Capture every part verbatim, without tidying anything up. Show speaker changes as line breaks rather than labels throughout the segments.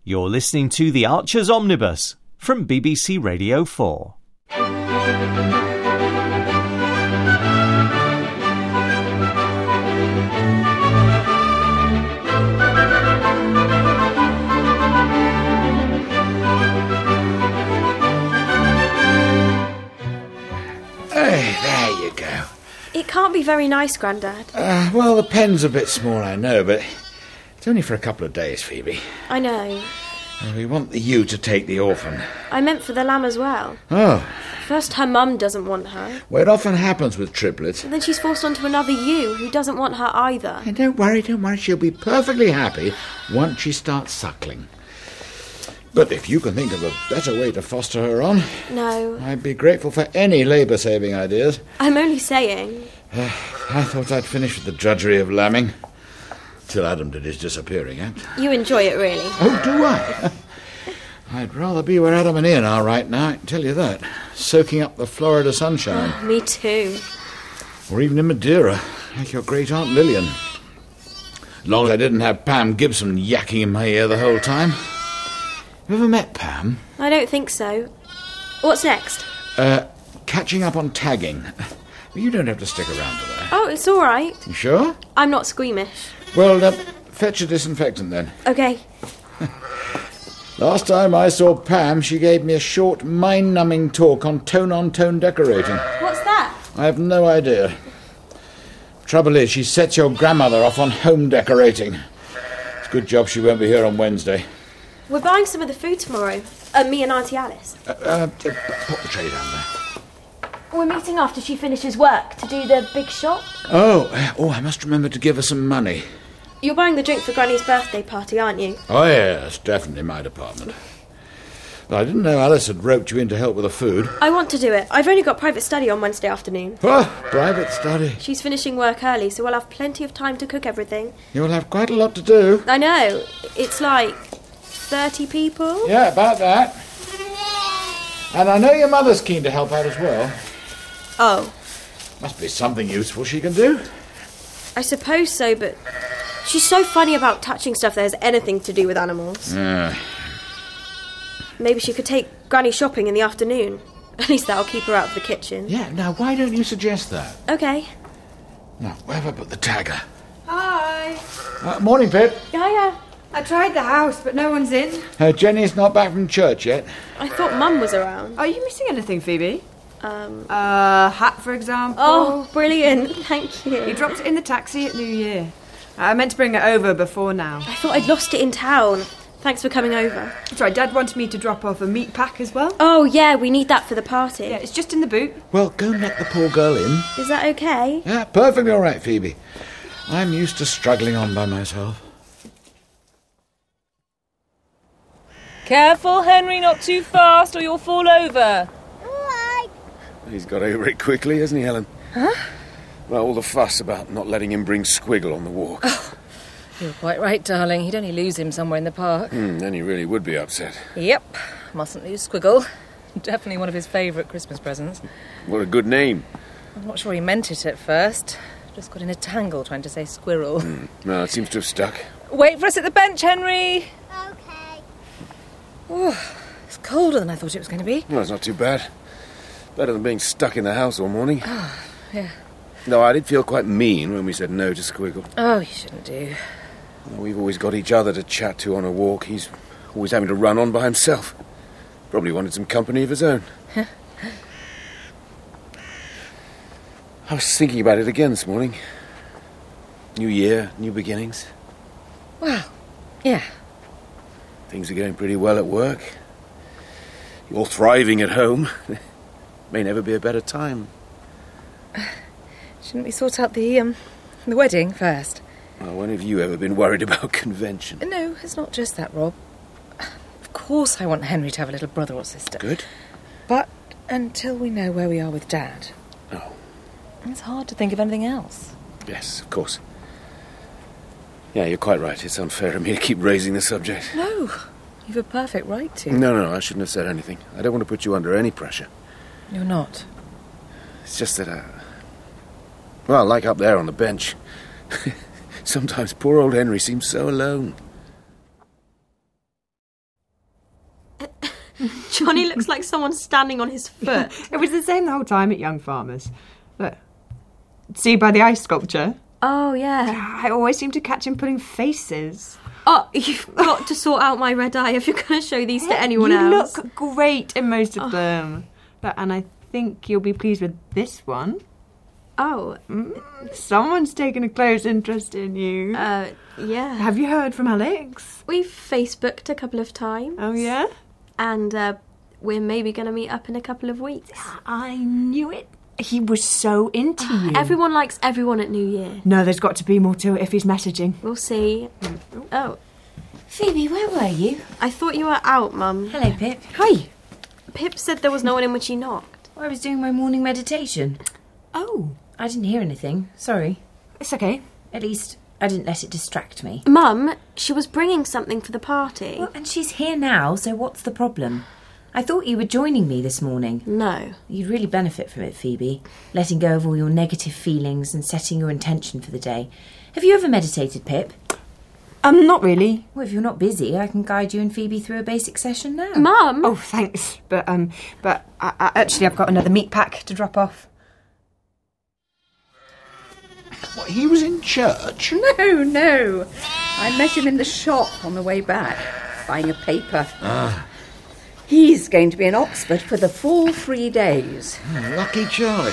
You're listening to The Archer's Omnibus from B B C Radio four.
Hey, there you go.
It can't be very nice, Grandad.
Uh, well, the pen's a bit small, I know, but it's only for a couple of days, Phoebe.
I know.
Uh, we want the ewe to take the orphan.
I meant for the lamb as well.
Oh.
First her mum doesn't want her.
Well, it often happens with triplets.
And then she's forced onto another ewe who doesn't want her either.
And don't worry, don't worry. She'll be perfectly happy once she starts suckling. But if you can think of a better way to foster her on...
No.
I'd be grateful for any labour-saving ideas.
I'm only saying.
Uh, I thought I'd finish with the drudgery of lambing. Till Adam did his disappearing act.
You enjoy it, really?
Oh, do I? I'd rather be where Adam and Ian are right now, I can tell you that. Soaking up the Florida sunshine.
Oh, me too.
Or even in Madeira, like your great-aunt Lillian. Long as I didn't have Pam Gibson yakking in my ear the whole time. You ever met Pam?
I don't think so. What's next?
Uh, catching up on tagging. You don't have to stick around for that.
Oh, it's all right.
You sure?
I'm not squeamish.
Well, uh, fetch a disinfectant then.
Okay.
Last time I saw Pam, she gave me a short, mind-numbing talk on tone-on-tone decorating.
What's that?
I have no idea. Trouble is, she sets your grandmother off on home decorating. It's a good job she won't be here on Wednesday.
We're buying some of the food tomorrow. Uh, me and Auntie Alice.
Uh, uh, put the tray down there.
We're meeting after she finishes work to do the big shop.
Oh, oh, I must remember to give her some money.
You're buying the drink for Granny's birthday party, aren't you?
Oh, yes, definitely my department. But I didn't know Alice had roped you in to help with the food.
I want to do it. I've only got private study on Wednesday afternoon.
Oh, private study.
She's finishing work early, so we'll have plenty of time to cook everything.
You'll have quite a lot to do.
I know. It's like thirty people.
Yeah, about that. And I know your mother's keen to help out as well.
Oh.
Must be something useful she can do.
I suppose so, but she's so funny about touching stuff that has anything to do with animals.
Uh.
Maybe she could take Granny shopping in the afternoon. At least that'll keep her out of the kitchen.
Yeah, now why don't you suggest that?
Okay.
Now, where have I put the tagger?
Hi.
Uh, morning, Pip.
Hiya.
I tried the house, but no one's in.
Uh, Jenny's not back from church yet.
I thought Mum was around.
Are you missing anything, Phoebe?
Um.
Uh, hat, for example.
Oh, brilliant. Thank you.
You dropped it in the taxi at New Year. I meant to bring it over before now.
I thought I'd lost it in town. Thanks for coming over.
That's right, Dad wanted me to drop off a meat pack as well.
Oh, yeah, we need that for the party.
Yeah, it's just in the boot.
Well, go and let the poor girl in.
Is that okay?
Yeah, perfectly all right, Phoebe. I'm used to struggling on by myself.
Careful, Henry, not too fast or you'll fall over.
He's got over it quickly, hasn't he, Helen?
Huh?
Well, all the fuss about not letting him bring Squiggle on the walk.
Oh, you're quite right, darling. He'd only lose him somewhere in the park.
Hmm, then he really would be upset.
Yep, mustn't lose Squiggle. Definitely one of his favourite Christmas presents.
What a good name.
I'm not sure he meant it at first. Just got in a tangle trying to say squirrel.
Hmm. Well, it seems to have stuck.
Wait for us at the bench, Henry.
Okay.
Oh, it's colder than I thought it was going to be.
Well, it's not too bad. Better than being stuck in the house all morning.
Oh, yeah.
No, I did feel quite mean when we said no to Squiggle.
Oh, you shouldn't do.
Well, we've always got each other to chat to on a walk. He's always having to run on by himself. Probably wanted some company of his own. I was thinking about it again this morning. New year, new beginnings.
Well, yeah.
Things are going pretty well at work. You're thriving at home. May never be a better time.
Shouldn't we sort out the, um, the wedding first?
Well, when have you ever been worried about convention?
No, it's not just that, Rob. Of course I want Henry to have a little brother or sister.
Good.
But until we know where we are with Dad...
Oh.
It's hard to think of anything else.
Yes, of course. Yeah, you're quite right. It's unfair of me to keep raising the subject.
No, you've a perfect right to.
No, no, I shouldn't have said anything. I don't want to put you under any pressure.
You're not.
It's just that, uh... well, like up there on the bench. Sometimes poor old Henry seems so alone.
Johnny looks like someone standing on his foot.
It was the same the whole time at Young Farmers. Look. See by the ice sculpture?
Oh, yeah.
I always seem to catch him putting faces.
Oh, you've got to sort out my red eye if you're going to show these to anyone
you
else.
You look great in most of
oh.
them. Look, and I think you'll be pleased with this one.
Oh.
Mm, someone's taken a close interest in you.
Uh, yeah.
Have you heard from Alex?
We've Facebooked a couple of times.
Oh, yeah?
And uh, we're maybe going to meet up in a couple of weeks.
I knew it. He was so into you.
Everyone likes everyone at New Year.
No, there's got to be more to it if he's messaging.
We'll see. Oh.
Phoebe, where were you?
I thought you were out, Mum.
Hello, Pip.
Hi.
Pip said there was no one in when she knocked.
Well, I was doing my morning meditation.
Oh.
I didn't hear anything. Sorry.
It's okay.
At least I didn't let it distract me.
Mum, she was bringing something for the party.
Well, and she's here now, so what's the problem? I thought you were joining me this morning.
No.
You'd really benefit from it, Phoebe. Letting go of all your negative feelings and setting your intention for the day. Have you ever meditated, Pip?
Um, not really.
Well, if you're not busy, I can guide you and Phoebe through a basic session now.
Mum!
Oh, thanks. But, um, but I, I, actually I've got another meat pack to drop off.
What, he was in church?
No, no. I met him in the shop on the way back, buying a paper.
Ah.
He's going to be in Oxford for the full three days.
Oh, lucky Charlie.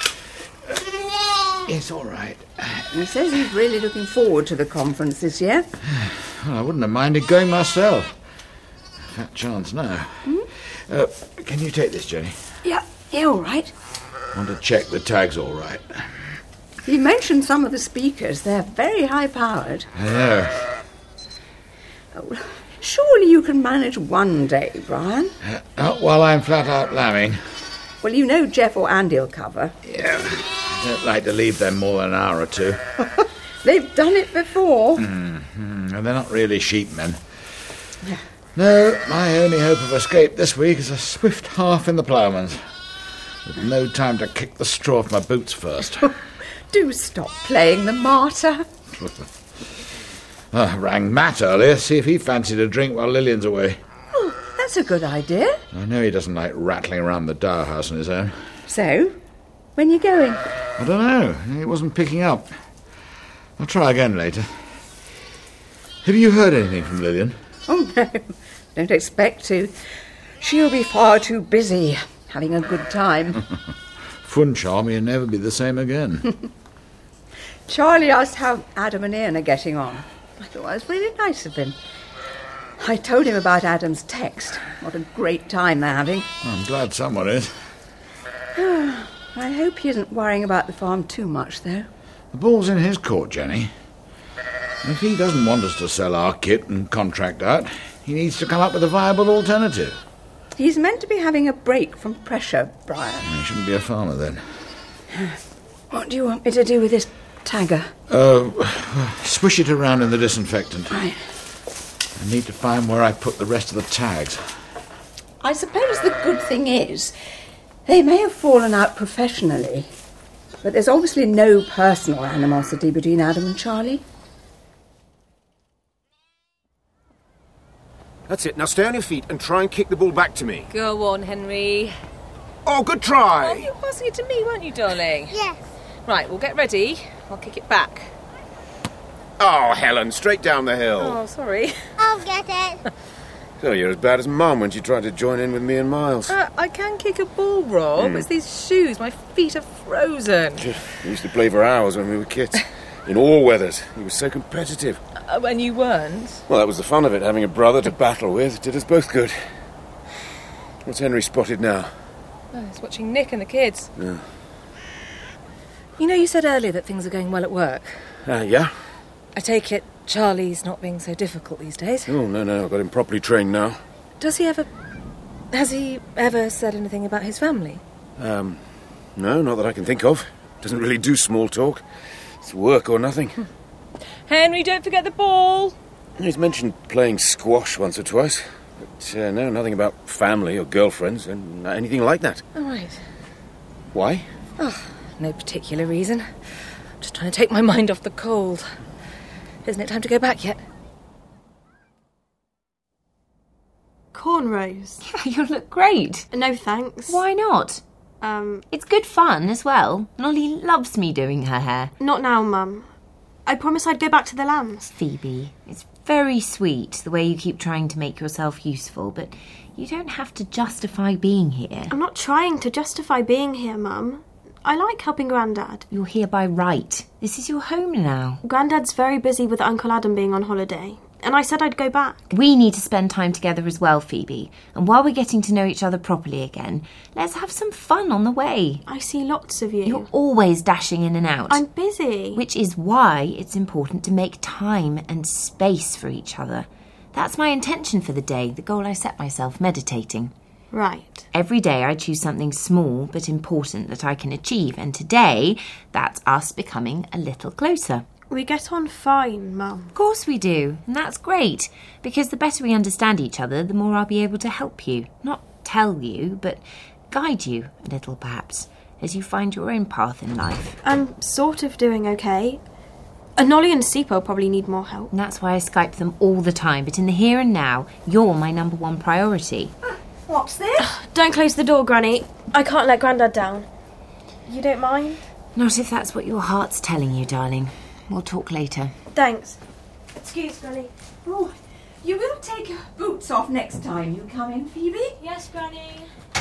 Uh, it's all right.
He says he's really looking forward to the conference this year.
Well, I wouldn't have minded going myself. Fat chance now.
Hmm?
Uh, can you take this, Jenny?
Yeah, yeah, all right.
Want to check the tag's all right.
He mentioned some of the speakers. They're very high-powered.
I know.
Oh, surely you can manage one day, Brian.
Uh, not while I'm flat out lambing.
Well, you know Jeff or Andy will cover.
Yeah. I don't like to leave them more than an hour or two.
They've done it before.
Mm-hmm. And they're not really sheepmen. Yeah. No, my only hope of escape this week is a swift half in the ploughman's. With no time to kick the straw off my boots first.
Do stop playing the martyr.
I rang Matt earlier, see if he fancied a drink while Lillian's away.
Oh, that's a good idea.
I know he doesn't like rattling around the Dower house on his own.
So, when you going?
I don't know. He wasn't picking up. I'll try again later. Have you heard anything from Lillian?
Oh, no. Don't expect to. She'll be far too busy, having a good time.
Funchal may never be the same again.
Charlie asked how Adam and Ian are getting on. I thought it was really nice of him. I told him about Adam's text. What a great time they're having.
I'm glad someone is.
I hope he isn't worrying about the farm too much, though.
The ball's in his court, Jenny. If he doesn't want us to sell our kit and contract out, he needs to come up with a viable alternative.
He's meant to be having a break from pressure, Brian.
He shouldn't be a farmer, then.
What do you want me to do with this tagger?
Uh, swish it around in the disinfectant.
Right.
I need to find where I put the rest of the tags.
I suppose the good thing is, they may have fallen out professionally, but there's obviously no personal animosity between Adam and Charlie.
That's it. Now stay on your feet and try and kick the ball back to me.
Go on, Henry.
Oh, good try!
Oh, you were passing it to me, weren't you, darling?
Yes.
Right, well, get ready. I'll kick it back.
Oh, Helen, straight down the hill.
Oh, sorry.
I'll get it.
So you're as bad as Mum when she tried to join in with me and Miles.
Uh, I can kick a ball, Rob.
Mm.
It's these shoes. My feet are frozen.
We used to play for hours when we were kids. In all weathers. He was so competitive.
Uh, when you weren't?
Well, that was the fun of it, having a brother to battle with. It did us both good. What's Henry spotted now?
Oh, he's watching Nick and the kids.
Yeah.
You know, you said earlier that things are going well at work.
Uh, yeah?
I take it Charlie's not being so difficult these days.
Oh, no, no, I've got him properly trained now.
Does he ever... Has he ever said anything about his family?
Um, no, not that I can think of. Doesn't really do small talk. It's work or nothing.
Henry, don't forget the ball!
He's mentioned playing squash once or twice. But uh, no, nothing about family or girlfriends and anything like that.
Oh, right.
Why?
Oh, no particular reason. Just trying to take my mind off the cold. Isn't it time to go back yet?
Cornrows.
You'll look great.
No thanks.
Why not?
Um,
It's good fun as well. Nolly loves me doing her hair.
not now, Mum. I promised I'd go back to the lambs.
Phoebe, it's very sweet the way you keep trying to make yourself useful, but you don't have to justify being here.
I'm not trying to justify being here, Mum. I like helping Grandad.
You're here by right. This is your home now.
Grandad's very busy with Uncle Adam being on holiday, and I said I'd go back.
We need to spend time together as well, Phoebe. And while we're getting to know each other properly again, let's have some fun on the way.
I see lots of you.
You're always dashing in and out.
I'm busy.
Which is why it's important to make time and space for each other. That's my intention for the day, the goal I set myself, meditating.
Right.
Every day I choose something small but important that I can achieve, and today that's us becoming a little closer.
We get on fine, Mum.
Of course we do, and that's great, because the better we understand each other, the more I'll be able to help you. Not tell you, but guide you a little, perhaps, as you find your own path in life.
I'm sort of doing okay. And Nolly and Sipo probably need more help.
And that's why I Skype them all the time, but in the here and now, you're my number one priority.
What's this?
Don't close the door, Granny. I can't let Grandad down. You don't mind?
Not if that's what your heart's telling you, darling. We'll talk later.
Thanks. Excuse, Granny.
Oh, you will take your boots off next time you come in, Phoebe?
Yes, Granny.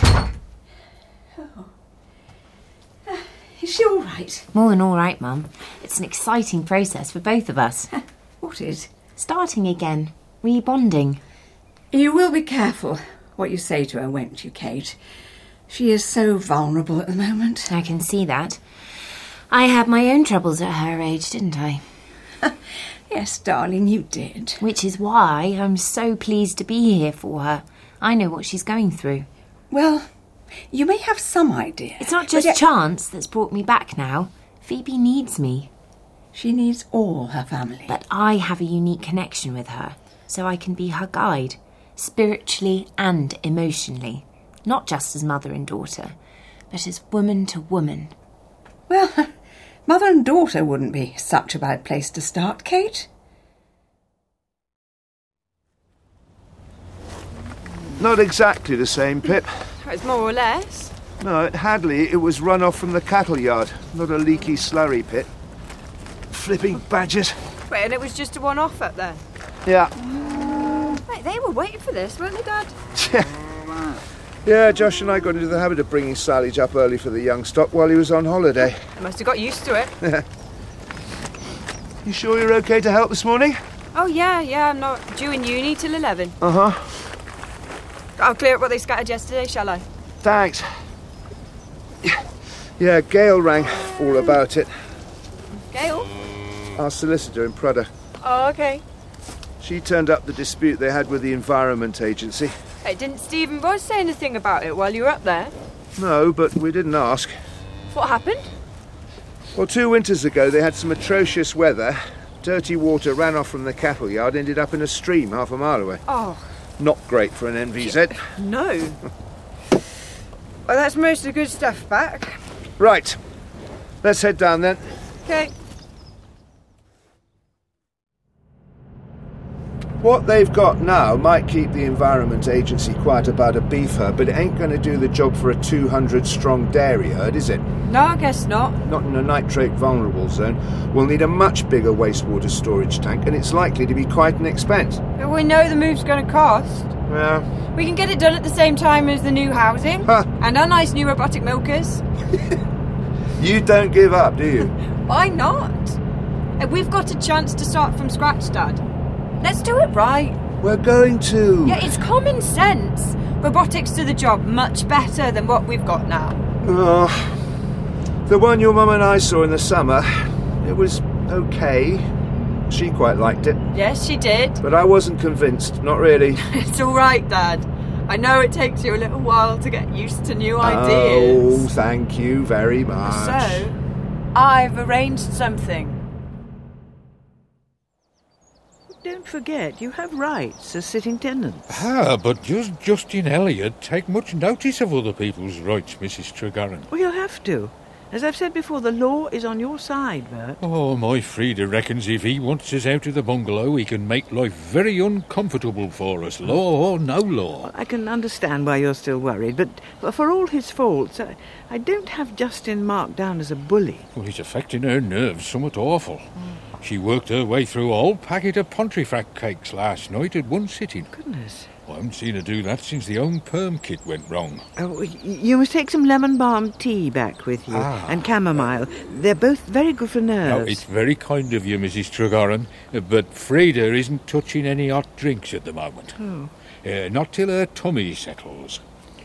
Oh. Uh, is she all right?
More than all right, Mum. It's an exciting process for both of us.
What is?
Starting again. Rebonding.
You will be careful what you say to her, won't you, Kate? She is so vulnerable at the moment.
I can see that. I had my own troubles at her age, didn't I?
Yes, darling, you did.
Which is why I'm so pleased to be here for her. I know what she's going through.
Well, you may have some idea.
It's not just
but it-
chance that's brought me back now. Phoebe needs me.
She needs all her family.
But I have a unique connection with her, so I can be her guide, spiritually and emotionally. Not just as mother and daughter, but as woman to woman.
Well, mother and daughter wouldn't be such a bad place to start, Kate.
Not exactly the same, Pip.
It's more or less.
No, at Hadley it was run off from the cattle yard, not a leaky slurry pit. Flipping badgers.
Wait, and it was just a one-off up there?
Yeah.
Wait, they were waiting for this, weren't they, Dad?
Yeah, Josh and I got into the habit of bringing silage up early for the young stock while he was on holiday.
I must have got used to it.
You sure you're okay to help this morning?
Oh, yeah, yeah, I'm not due in uni till eleven.
Uh-huh.
I'll clear up what they scattered yesterday, shall I?
Thanks. Yeah, Gail rang all about it.
Gail?
Our solicitor in Prudder.
Oh, OK.
She turned up the dispute they had with the Environment Agency.
Hey, didn't Stephen Ross say anything about it while you were up there?
No, but we didn't ask.
What happened?
Well, two winters ago they had some atrocious weather. Dirty water ran off from the cattle yard, ended up in a stream half a mile away.
Oh.
Not great for an N V Z.
No. Well, that's most of the good stuff back.
Right. Let's head down then.
OK.
What they've got now might keep the Environment Agency quiet about a beef herd, but it ain't going to do the job for a two hundred strong dairy herd, is it?
No, I guess not.
Not in a nitrate vulnerable zone. We'll need a much bigger wastewater storage tank, and it's likely to be quite an expense.
But we know the move's going to cost.
Yeah.
We can get it done at the same time as the new housing.
Huh.
And our nice new robotic milkers.
You don't give up, do you?
Why not? And we've got a chance to start from scratch, Dad. Let's do it right.
We're going to.
Yeah, it's common sense. Robotics do the job much better than what we've got now.
Oh, the one your mum and I saw in the summer, it was okay. She quite liked it.
Yes, she did.
But I wasn't convinced, not really.
It's all right, Dad. I know it takes you a little while to get used to new
Oh,
ideas.
thank you very much.
So, I've arranged something.
Don't forget, you have rights as sitting tenants.
Ah, but does Justin Elliot take much notice of other people's rights, Missus Tregarron?
Well, you'll have to. As I've said before, the law is on your side, Bert.
Oh, my Frida reckons if he wants us out of the bungalow, he can make life very uncomfortable for us, law or no law.
I can understand why you're still worried, but for all his faults, I, I don't have Justin marked down as a bully.
Well, he's affecting her nerves somewhat awful. Mm. She worked her way through a whole packet of Pontefract cakes last night at one sitting.
Goodness.
I haven't seen her do that since the home perm kit went wrong.
Oh, you must take some lemon balm tea back with you,
ah.
and chamomile. They're both very good for nerves.
Oh, it's very kind of you, Missus Tregoran, but Frida isn't touching any hot drinks at the moment.
Oh.
Uh, not till her tummy settles.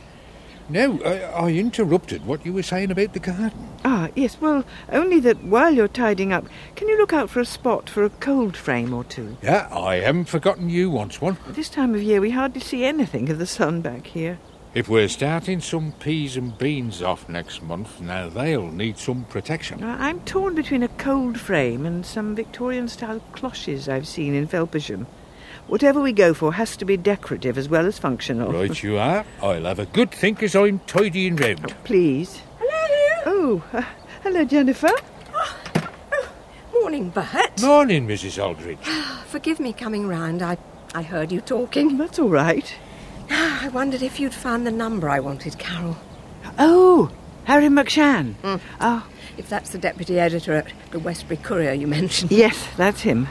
Now, I, I interrupted what you were saying about the garden.
Ah, yes, well, only that while you're tidying up, can you look out for a spot for a cold frame or two?
Yeah, I haven't forgotten you wants one.
This time of year we hardly see anything of the sun back here.
If we're starting some peas and beans off next month, now they'll need some protection.
I'm torn between a cold frame and some Victorian-style cloches I've seen in Felpersham. Whatever we go for has to be decorative as well as functional.
Right you are. I'll have a good think as I'm tidying round.
Oh, please.
Hello.
Oh, uh, hello, Jennifer.
Oh, oh, morning, Bert.
Morning, Missus Aldridge.
Forgive me coming round. I, I heard you talking.
That's all right.
I wondered if you'd found the number I wanted, Carol.
Oh, Harry McShann.
Mm.
Oh.
If that's the deputy editor at the Westbury Courier you mentioned.
Yes, that's him.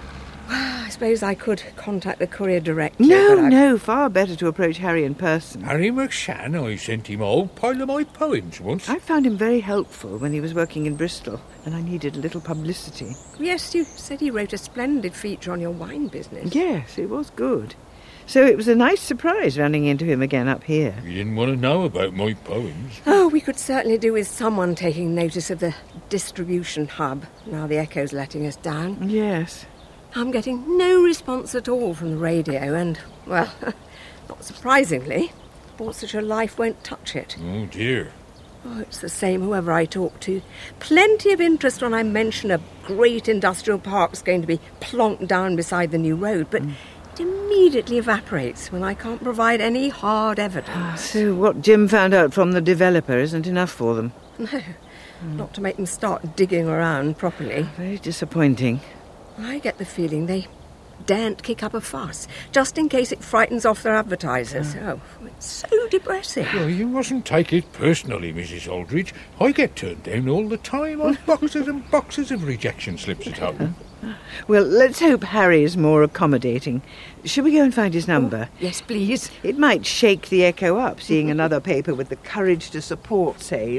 I suppose I could contact the Courier direct.
No, I... no, far better to approach Harry in person.
Harry McShann, I sent him a whole pile of my poems once.
I found him very helpful when he was working in Bristol, and I needed a little publicity.
Yes, you said he wrote a splendid feature on your wine business.
Yes, it was good. So it was a nice surprise running into him again up here.
You didn't want to know about my poems.
Oh, we could certainly do with someone taking notice of the distribution hub, now the Echo's letting us down.
Yes.
I'm getting no response at all from the radio and, well, not surprisingly, Portsetshire Life won't touch it.
Oh, dear.
Oh, it's the same whoever I talk to. Plenty of interest when I mention a great industrial park's going to be plonked down beside the new road, but mm. it immediately evaporates when I can't provide any hard evidence.
So what Jim found out from the developer isn't enough for them?
No, mm. not to make them start digging around properly.
Very disappointing.
I get the feeling they daren't kick up a fuss, just in case it frightens off their advertisers. Oh, oh it's so depressing.
Well, you mustn't take it personally, Missus Aldridge. I get turned down all the time on boxes and boxes of rejection slips at home.
Well, let's hope Harry is more accommodating. Shall we go and find his number?
Oh, yes, please.
It might shake the Echo up, seeing another paper with the courage to support Save.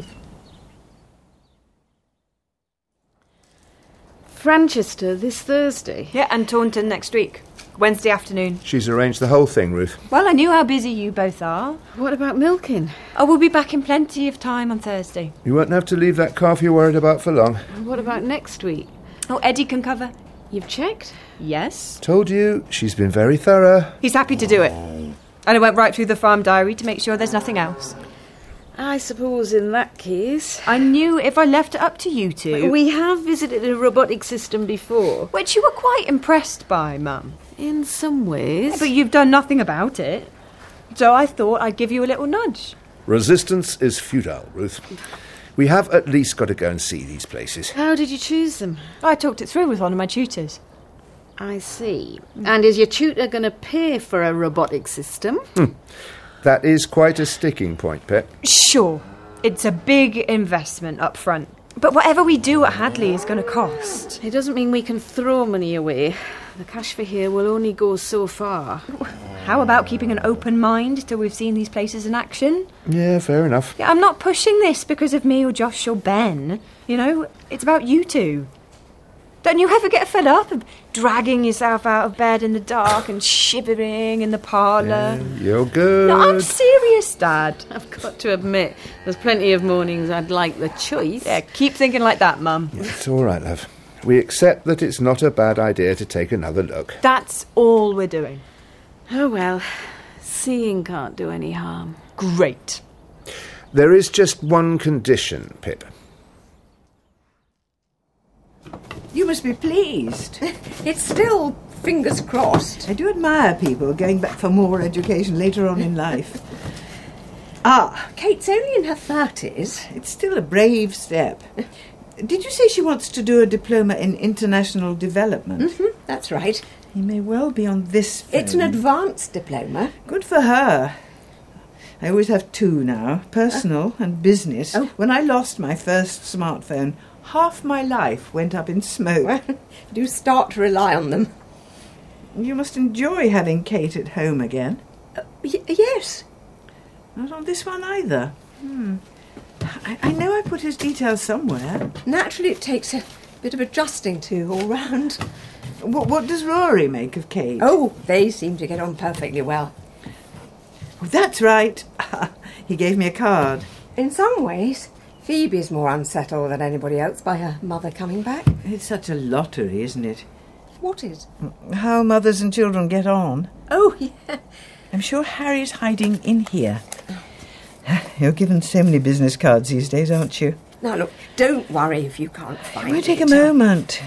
Franchester this Thursday.
Yeah, and Taunton next week. Wednesday afternoon.
She's arranged the whole thing, Ruth.
Well, I knew how busy you both are.
What about milking?
Oh, we'll be back in plenty of time on Thursday.
You won't have to leave that calf you're worried about for long.
What about next week?
Oh, Eddie can cover.
You've checked?
Yes.
Told you, she's been very thorough.
He's happy to do it. And I went right through the farm diary to make sure there's nothing else.
I suppose in that case...
I knew if I left it up to you two...
We have visited a robotic system before.
Which you were quite impressed by, Mum.
In some ways.
Yeah, but you've done nothing about it. So I thought I'd give you a little nudge.
Resistance is futile, Ruth. We have at least got to go and see these places.
How did you choose them?
I talked it through with one of my tutors.
I see. And is your tutor going to pay for a robotic system?
Hmm. That is quite a sticking point, Pet.
Sure. It's a big investment up front. But whatever we do at Hadley is going to cost.
It doesn't mean we can throw money away. The cash for here will only go so far.
How about keeping an open mind till we've seen these places in action?
Yeah, fair enough.
Yeah, I'm not pushing this because of me or Josh or Ben. You know, it's about you two. Don't you ever get fed up of dragging yourself out of bed in the dark and shivering in the parlour?
Yeah, you're good.
No, I'm serious, Dad.
I've got to admit, there's plenty of mornings I'd like the choice.
Yeah, keep thinking like that, Mum.
It's all right, love. We accept that it's not a bad idea to take another look.
That's all we're doing.
Oh, well, seeing can't do any harm.
Great.
There is just one condition, Pip.
You must be pleased.
It's still fingers crossed.
I do admire people going back for more education later on in life. Ah,
Kate's only in her thirties.
it's still a brave step. Did you say she wants to do a diploma in international development?
Mm-hmm, that's right.
He may well be on this phone.
It's an advanced diploma.
Good for her. I always have two now, personal uh, and business.
Oh.
When I lost my first smartphone, half my life went up in smoke.
Well, do start to rely on them.
You must enjoy having Kate at home again.
Uh, y- yes.
Not on this one either. Hmm. I, I know I put his details somewhere.
Naturally, it takes a bit of adjusting to all round.
What, what does Rory make of Kate?
Oh, they seem to get on perfectly well.
Oh, that's right. He gave me a card.
In some ways, Phoebe's more unsettled than anybody else by her mother coming back.
It's such a lottery, isn't it?
What is?
How mothers and children get on.
Oh, yeah.
I'm sure Harry's hiding in here. You're given so many business cards these days, aren't you?
Now, look, don't worry if you can't find
it. It won't take
it.
a moment.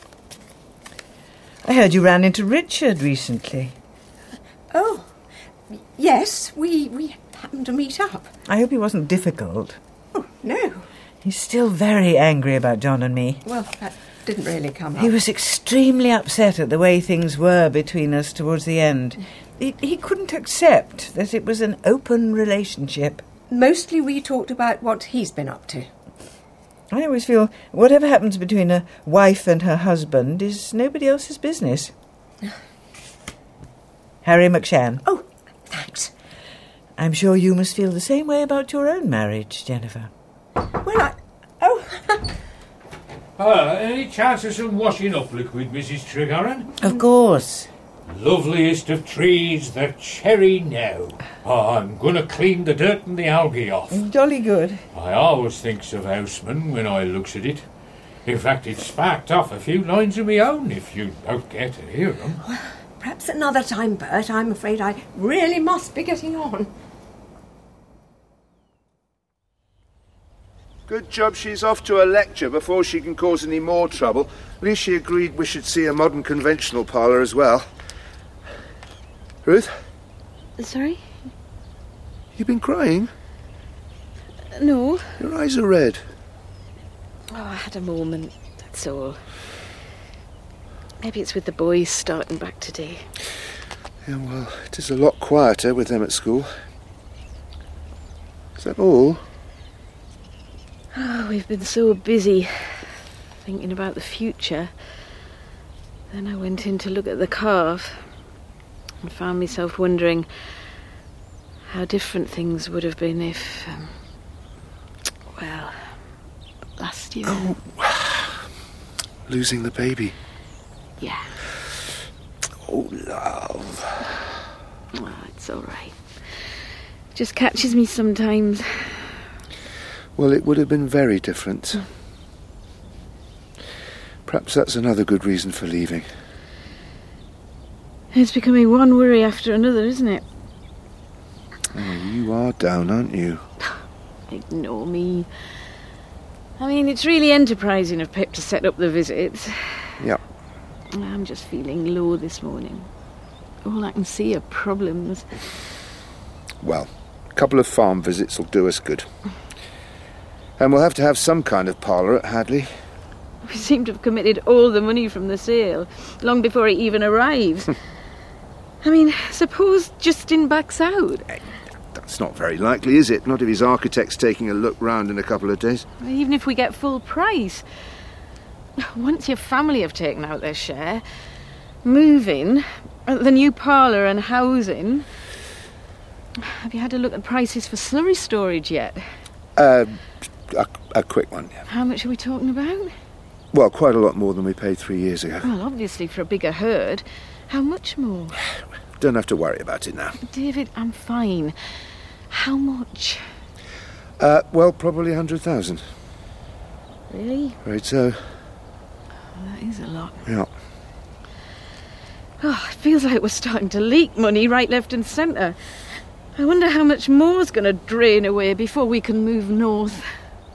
I heard you ran into Richard recently.
Oh, yes, we, we happened to meet up.
I hope he wasn't difficult.
Oh, no.
He's still very angry about John and me.
Well, that didn't really come up.
He was extremely upset at the way things were between us towards the end. He, he couldn't accept that it was an open relationship.
Mostly we talked about what he's been up to.
I always feel whatever happens between a wife and her husband is nobody else's business. Harry McShann.
Oh, thanks.
I'm sure you must feel the same way about your own marriage, Jennifer.
Well, I... Oh...
uh, any chance of some washing up liquid, Missus Tregoran?
Of course.
Loveliest of trees, the cherry now. Oh, I'm going to clean the dirt and the algae off.
Jolly good.
I always thinks of Houseman when I looks at it. In fact, it sparked off a few lines of my own, if you don't care to hear them.
Well, perhaps another time, Bert. I'm afraid I really must be getting on.
Good job she's off to a lecture before she can cause any more trouble. At least she agreed we should see a modern conventional parlour as well. Ruth?
Sorry?
You been crying?
No.
Your eyes are red.
Oh, I had a moment, that's all. Maybe it's with the boys starting back today.
Yeah, well, it is a lot quieter with them at school. Is that all?
Oh, we've been so busy thinking about the future. Then I went in to look at the calf and found myself wondering how different things would have been if, um, well, last year.
Oh, losing the baby.
Yeah.
Oh, love.
Oh, it's all right. It just catches me sometimes.
Well, it would have been very different. Mm. Perhaps that's another good reason for leaving.
It's becoming one worry after another, isn't it?
Oh, you are down, aren't you?
Ignore me. I mean, it's really enterprising of Pip to set up the visits.
Yeah.
I'm just feeling low this morning. All I can see are problems.
Well, a couple of farm visits will do us good. And we'll have to have some kind of parlour at Hadley.
We seem to have committed all the money from the sale, long before it even arrives. I mean, suppose Justin backs out.
That's not very likely, is it? Not if his architect's taking a look round in a couple of days.
Even if we get full price. Once your family have taken out their share, moving, the new parlour and housing... Have you had a look at prices for slurry storage yet?
Uh, a, a quick one, yeah.
How much are we talking about?
Well, quite a lot more than we paid three years ago.
Well, obviously for a bigger herd. How much more?
Don't have to worry about it now.
David, I'm fine. How much?
Uh, well, probably a hundred thousand.
Really?
Right, so.
Oh, that is a lot.
Yeah.
Oh, it feels like we're starting to leak money right, left and centre. I wonder how much more's going to drain away before we can move north.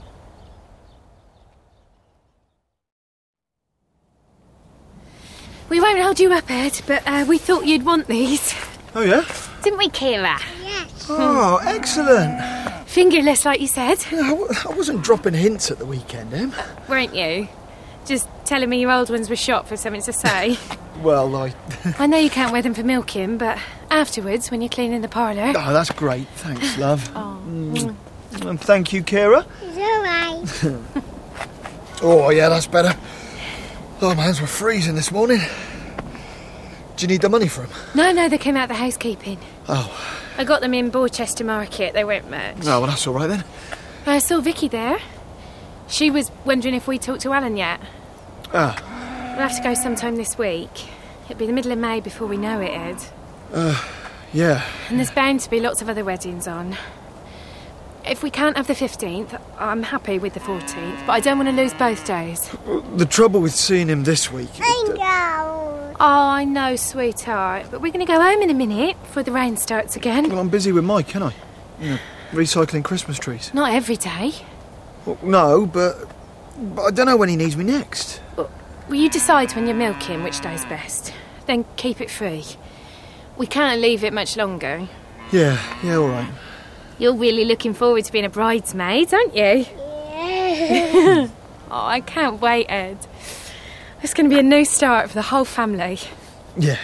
We won't hold you up, Ed, but uh, we thought you'd want these.
Oh, yeah?
Didn't we, Kira?
Yes. Oh, excellent.
Fingerless, like you said.
Yeah, I, w- I wasn't dropping hints at the weekend, Em.
Weren't you? Just telling me your old ones were shot for something to say.
Well, I...
I know you can't wear them for milking, but afterwards, when you're cleaning the parlour...
Oh, that's great. Thanks, love.
Oh.
Mm. And thank you, Kira.
It's all right.
Oh, yeah, that's better. Oh, my hands were freezing this morning. Do you need the money for them?
No, no, they came out the housekeeping.
Oh.
I got them in Borchester Market. They weren't much.
Oh, well, that's all right then.
I saw Vicky there. She was wondering if we talked to Alan yet.
Ah.
We'll have to go sometime this week. It'll be the middle of May before we know it, Ed.
Uh, yeah.
And there's bound to be lots of other weddings on. If we can't have the fifteenth, I'm happy with the fourteenth, but I don't want to lose both days.
The trouble with seeing him this week...
Bingo!
Oh, I know, sweetheart, but we're going to go home in a minute before the rain starts again.
Well, I'm busy with Mike, can I? You know, recycling Christmas trees.
Not every day.
Well, no, but, but I don't know when he needs me next.
Will you decide when you're milking which day's best? Then keep it free. We can't leave it much longer.
Yeah, yeah, all right.
You're really looking forward to being a bridesmaid, aren't you?
Yeah.
Oh, I can't wait, Ed. It's going to be a new start for the whole family.
Yeah.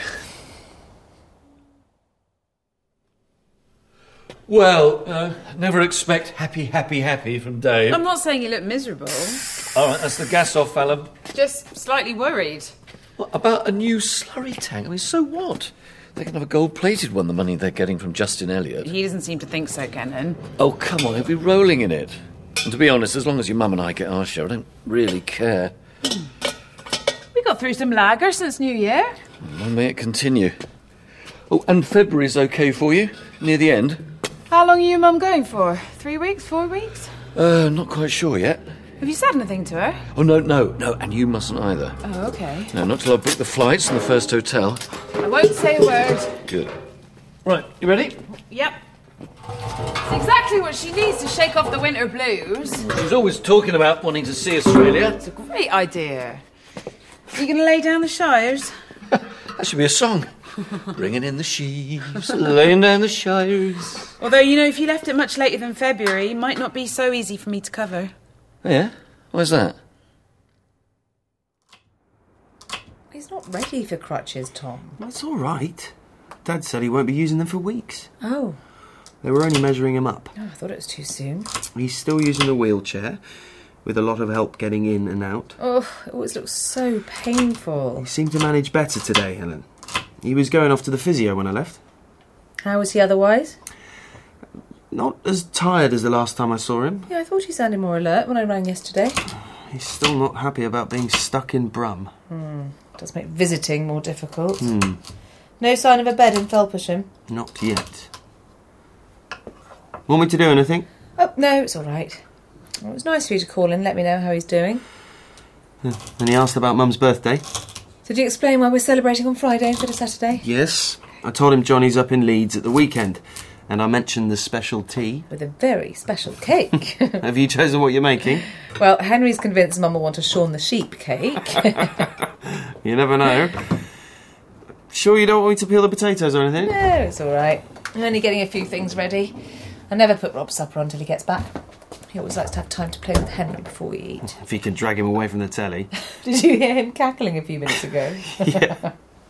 Well, uh, never expect happy, happy, happy from Dave.
I'm not saying you look miserable.
All right, that's the gas off, Alan.
Just slightly worried.
What about a new slurry tank? I mean, so what? They can have a gold-plated one, the money they're getting from Justin Elliott.
He doesn't seem to think so, Cannon.
Oh, come on, he'll be rolling in it. And to be honest, as long as your mum and I get our share, I don't really care.
We got through some lager since New Year.
Long may it continue. Oh, and February's OK for you? Near the end?
How long are you and Mum going for? Three weeks? Four weeks?
Uh, not quite sure yet.
Have you said anything to her?
Oh, no, no, no, and you mustn't either.
Oh, OK.
No, not till I've booked the flights and the first hotel.
I won't say a word.
Good. Right, you ready?
Yep. It's exactly what she needs to shake off the winter blues.
She's always talking about wanting to see Australia.
It's a great idea. Are you going to lay down the shires?
That should be a song. Bringing in the sheaves, laying down the shires.
Although, you know, if you left it much later than February, it might not be so easy for me to cover.
Oh, yeah? Why's that?
He's not ready for crutches, Tom.
That's all right. Dad said he won't be using them for weeks.
Oh.
They were only measuring him up.
Oh, I thought it was too soon.
He's still using the wheelchair, with a lot of help getting in and out.
Oh, it always looks so painful.
He seemed to manage better today, Helen. He was going off to the physio when I left.
How was he otherwise?
Not as tired as the last time I saw him.
Yeah, I thought he sounded more alert when I rang yesterday.
He's still not happy about being stuck in Brum.
Hmm. Does make visiting more difficult.
Hmm.
No sign of a bed in Felpersham?
Not yet. Want me to do anything?
Oh, no, it's all right. Well, it was nice for you to call and let me know how he's doing.
Yeah. And he asked about Mum's birthday.
Did you explain why we're celebrating on Friday instead of Saturday?
Yes. I told him Johnny's up in Leeds at the weekend, and I mentioned the special tea.
With a very special cake.
Have you chosen what you're making?
Well, Henry's convinced Mum will want a Shaun the Sheep cake.
You never know. Sure you don't want me to peel the potatoes or anything?
No, it's all right. I'm only getting a few things ready. I never put Rob's supper on till he gets back. He always likes to have time to play with Henry before we eat.
If you can drag him away from the telly.
Did you hear him cackling a few minutes ago?
Yeah.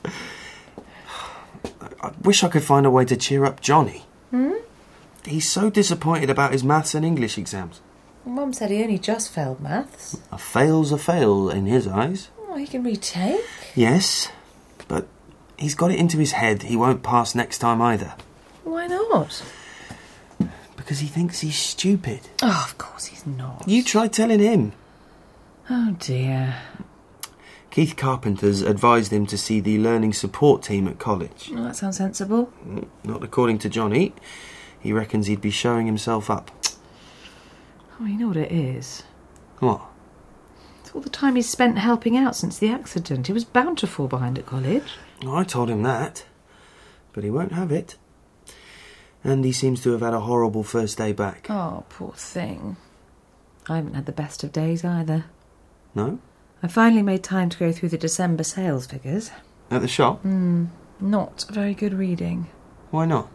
I wish I could find a way to cheer up Johnny.
Hmm?
He's so disappointed about his maths and English exams.
Mum said he only just failed maths.
A fail's a fail in his eyes.
Oh, he can retake.
Yes, but he's got it into his head he won't pass next time either.
Why not?
Because he thinks he's stupid.
Oh, of course he's not.
You try telling him.
Oh, dear.
Keith Carpenter's advised him to see the learning support team at college.
Well, that sounds sensible.
Not according to Johnny. He reckons he'd be showing himself up.
Oh, you know what it is?
What?
It's all the time he's spent helping out since the accident. He was bound to fall behind at college.
I told him that, but he won't have it. And he seems to have had a horrible first day back.
Oh, poor thing. I haven't had the best of days either.
No?
I finally made time to go through the December sales figures.
At the shop?
Hmm. Not very good reading.
Why not?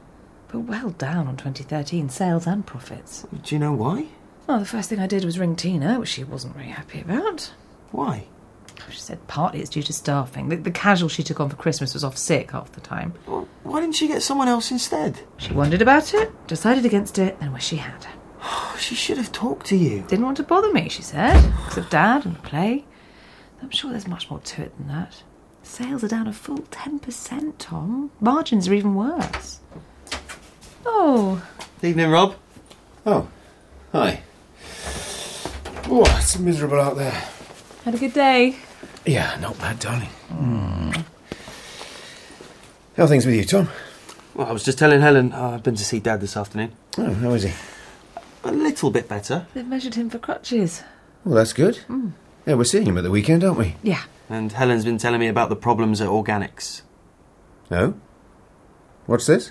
But well down on twenty thirteen sales and profits.
Do you know why?
Well, the first thing I did was ring Tina, which she wasn't very happy about.
Why?
She said partly it's due to staffing. The, the casual she took on for Christmas was off sick half the time.
Well, why didn't she get someone else instead?
She wondered about it, decided against it, and wish she had.
She should have talked to you.
Didn't want to bother me, she said, because of Dad and the play. I'm sure there's much more to it than that. Sales are down a full ten percent, Tom. Margins are even worse. Oh.
Evening, Rob.
Oh, hi.
Oh, it's miserable out there.
Had a good day?
Yeah, not bad, darling. Mm. How are things with you, Tom?
Well, I was just telling Helen uh, I've been to see Dad this afternoon.
Oh, how is he?
A little bit better.
They've measured him for crutches.
Well, that's good.
Mm.
Yeah, we're seeing him at the weekend, aren't we?
Yeah.
And Helen's been telling me about the problems at Organics.
Oh? What's this?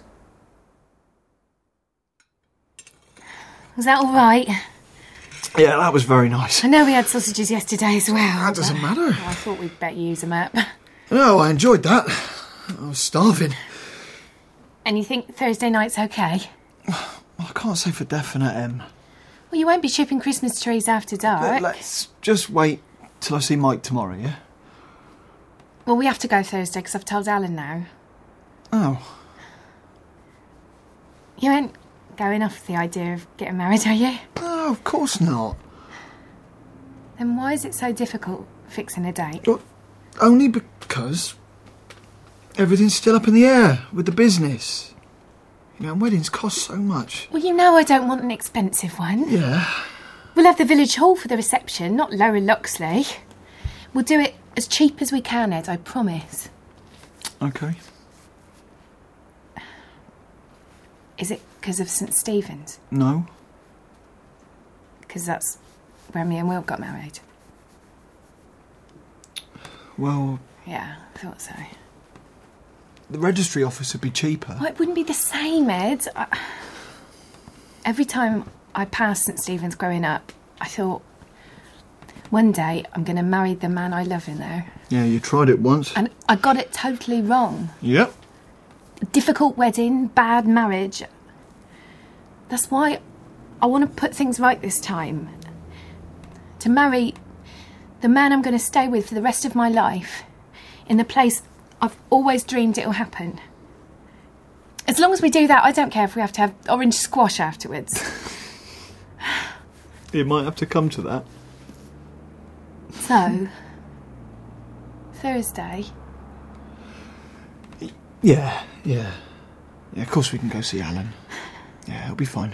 Was that all right?
Yeah, that was very nice.
I know we had sausages yesterday as well.
That doesn't matter.
Oh, I thought we'd better use them up.
No, I enjoyed that. I was starving.
And you think Thursday night's okay?
I can't say for definite, Em.
Well, you won't be shipping Christmas trees after dark.
Let's just wait till I see Mike tomorrow, yeah?
Well, we have to go Thursday because I've told Alan now.
Oh.
You ain't going off the idea of getting married, are you?
No, of course not.
Then why is it so difficult fixing a date?
Well, only because everything's still up in the air with the business. You know, weddings cost so much.
Well, you know I don't want an expensive one.
Yeah.
We'll have the village hall for the reception, not Lower Loxley. We'll do it as cheap as we can, Ed, I promise.
OK.
Is it because of St Stephen's?
No.
Because that's where me and Will got married.
Well...
Yeah, I thought so.
The registry office would be cheaper.
Well, it wouldn't be the same, Ed. I... Every time I passed St Stephen's growing up, I thought, one day I'm going to marry the man I love in there.
Yeah, you tried it once.
And I got it totally wrong.
Yep.
Difficult wedding, bad marriage. That's why I want to put things right this time. To marry the man I'm going to stay with for the rest of my life in the place I've always dreamed it'll happen. As long as we do that, I don't care if we have to have orange squash afterwards.
It might have to come to that.
So, Thursday.
Yeah, yeah. Yeah, of course we can go see Alan. Yeah, it'll be fine.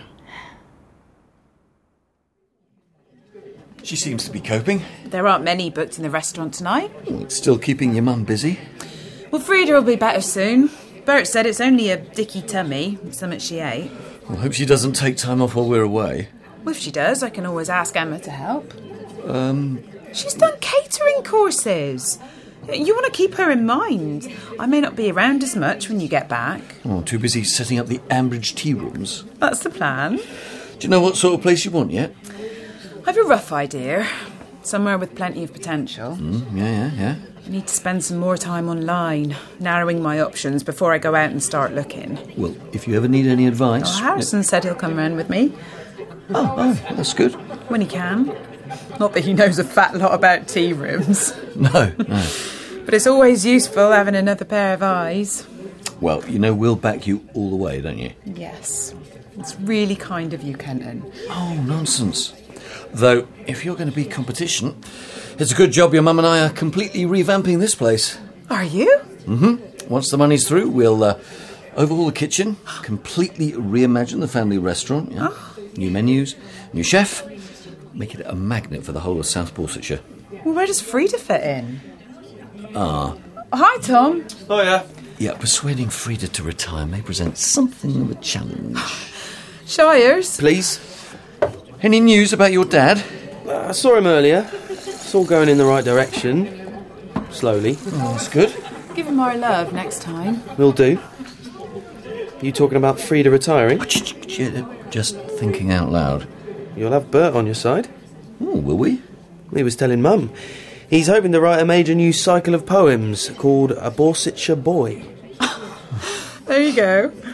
She seems to be coping.
There aren't many booked in the restaurant tonight.
Oh, it's still keeping your mum busy.
Well, Frida will be better soon. Bert said it's only a dicky tummy, something she ate.
I hope she doesn't take time off while we're away.
Well, if she does, I can always ask Emma to help.
Um...
She's done catering courses. You want to keep her in mind. I may not be around as much when you get back.
Oh, too busy setting up the Ambridge tea rooms.
That's the plan.
Do you know what sort of place you want yet?
I've a rough idea. Somewhere with plenty of potential.
Mm, yeah, yeah, yeah.
I need to spend some more time online, narrowing my options before I go out and start looking.
Well, if you ever need any advice...
Oh, Harrison it... said he'll come round with me.
Oh, oh, that's good.
When he can. Not that he knows a fat lot about tea rooms.
No, no.
But it's always useful having another pair of eyes.
Well, you know we'll back you all the way, don't you?
Yes. It's really kind of you, Kenton.
Oh, nonsense. Though, if you're going to be competition, it's a good job your mum and I are completely revamping this place.
Are you?
Mm-hmm. Once the money's through, we'll uh, overhaul the kitchen, completely reimagine the family restaurant, yeah? Oh. New menus, new chef, make it a magnet for the whole of South Borsetshire.
Well, where does Frida fit in?
Ah.
Hi, Tom.
Oh, yeah.
Yeah, persuading Frida to retire may present something of a challenge.
Shires?
Please. Any news about your dad?
Uh, I saw him earlier. It's all going in the right direction. Slowly.
Oh, that's good.
Give him our love next time.
Will do. You talking about Frida retiring?
Just thinking out loud.
You'll have Bert on your side.
Oh, will we?
He was telling Mum. He's hoping to write a major new cycle of poems called A Borsetshire Boy.
There you go.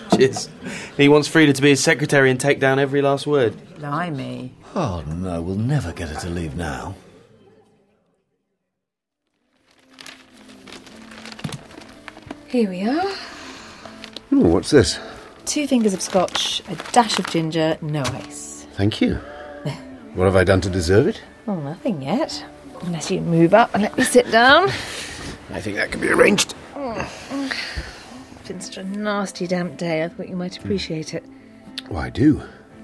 Cheers. He wants Frida to be his secretary and take down every last word.
Blimey.
Oh, no, we'll never get her to leave now.
Here we are.
Ooh, what's this?
Two fingers of scotch, a dash of ginger, no ice.
Thank you. What have I done to deserve it?
Oh, nothing yet. Unless you move up and let me sit down.
I think that can be arranged.
Oh, it's been such a nasty damp day, I thought you might appreciate it.
Oh, I do.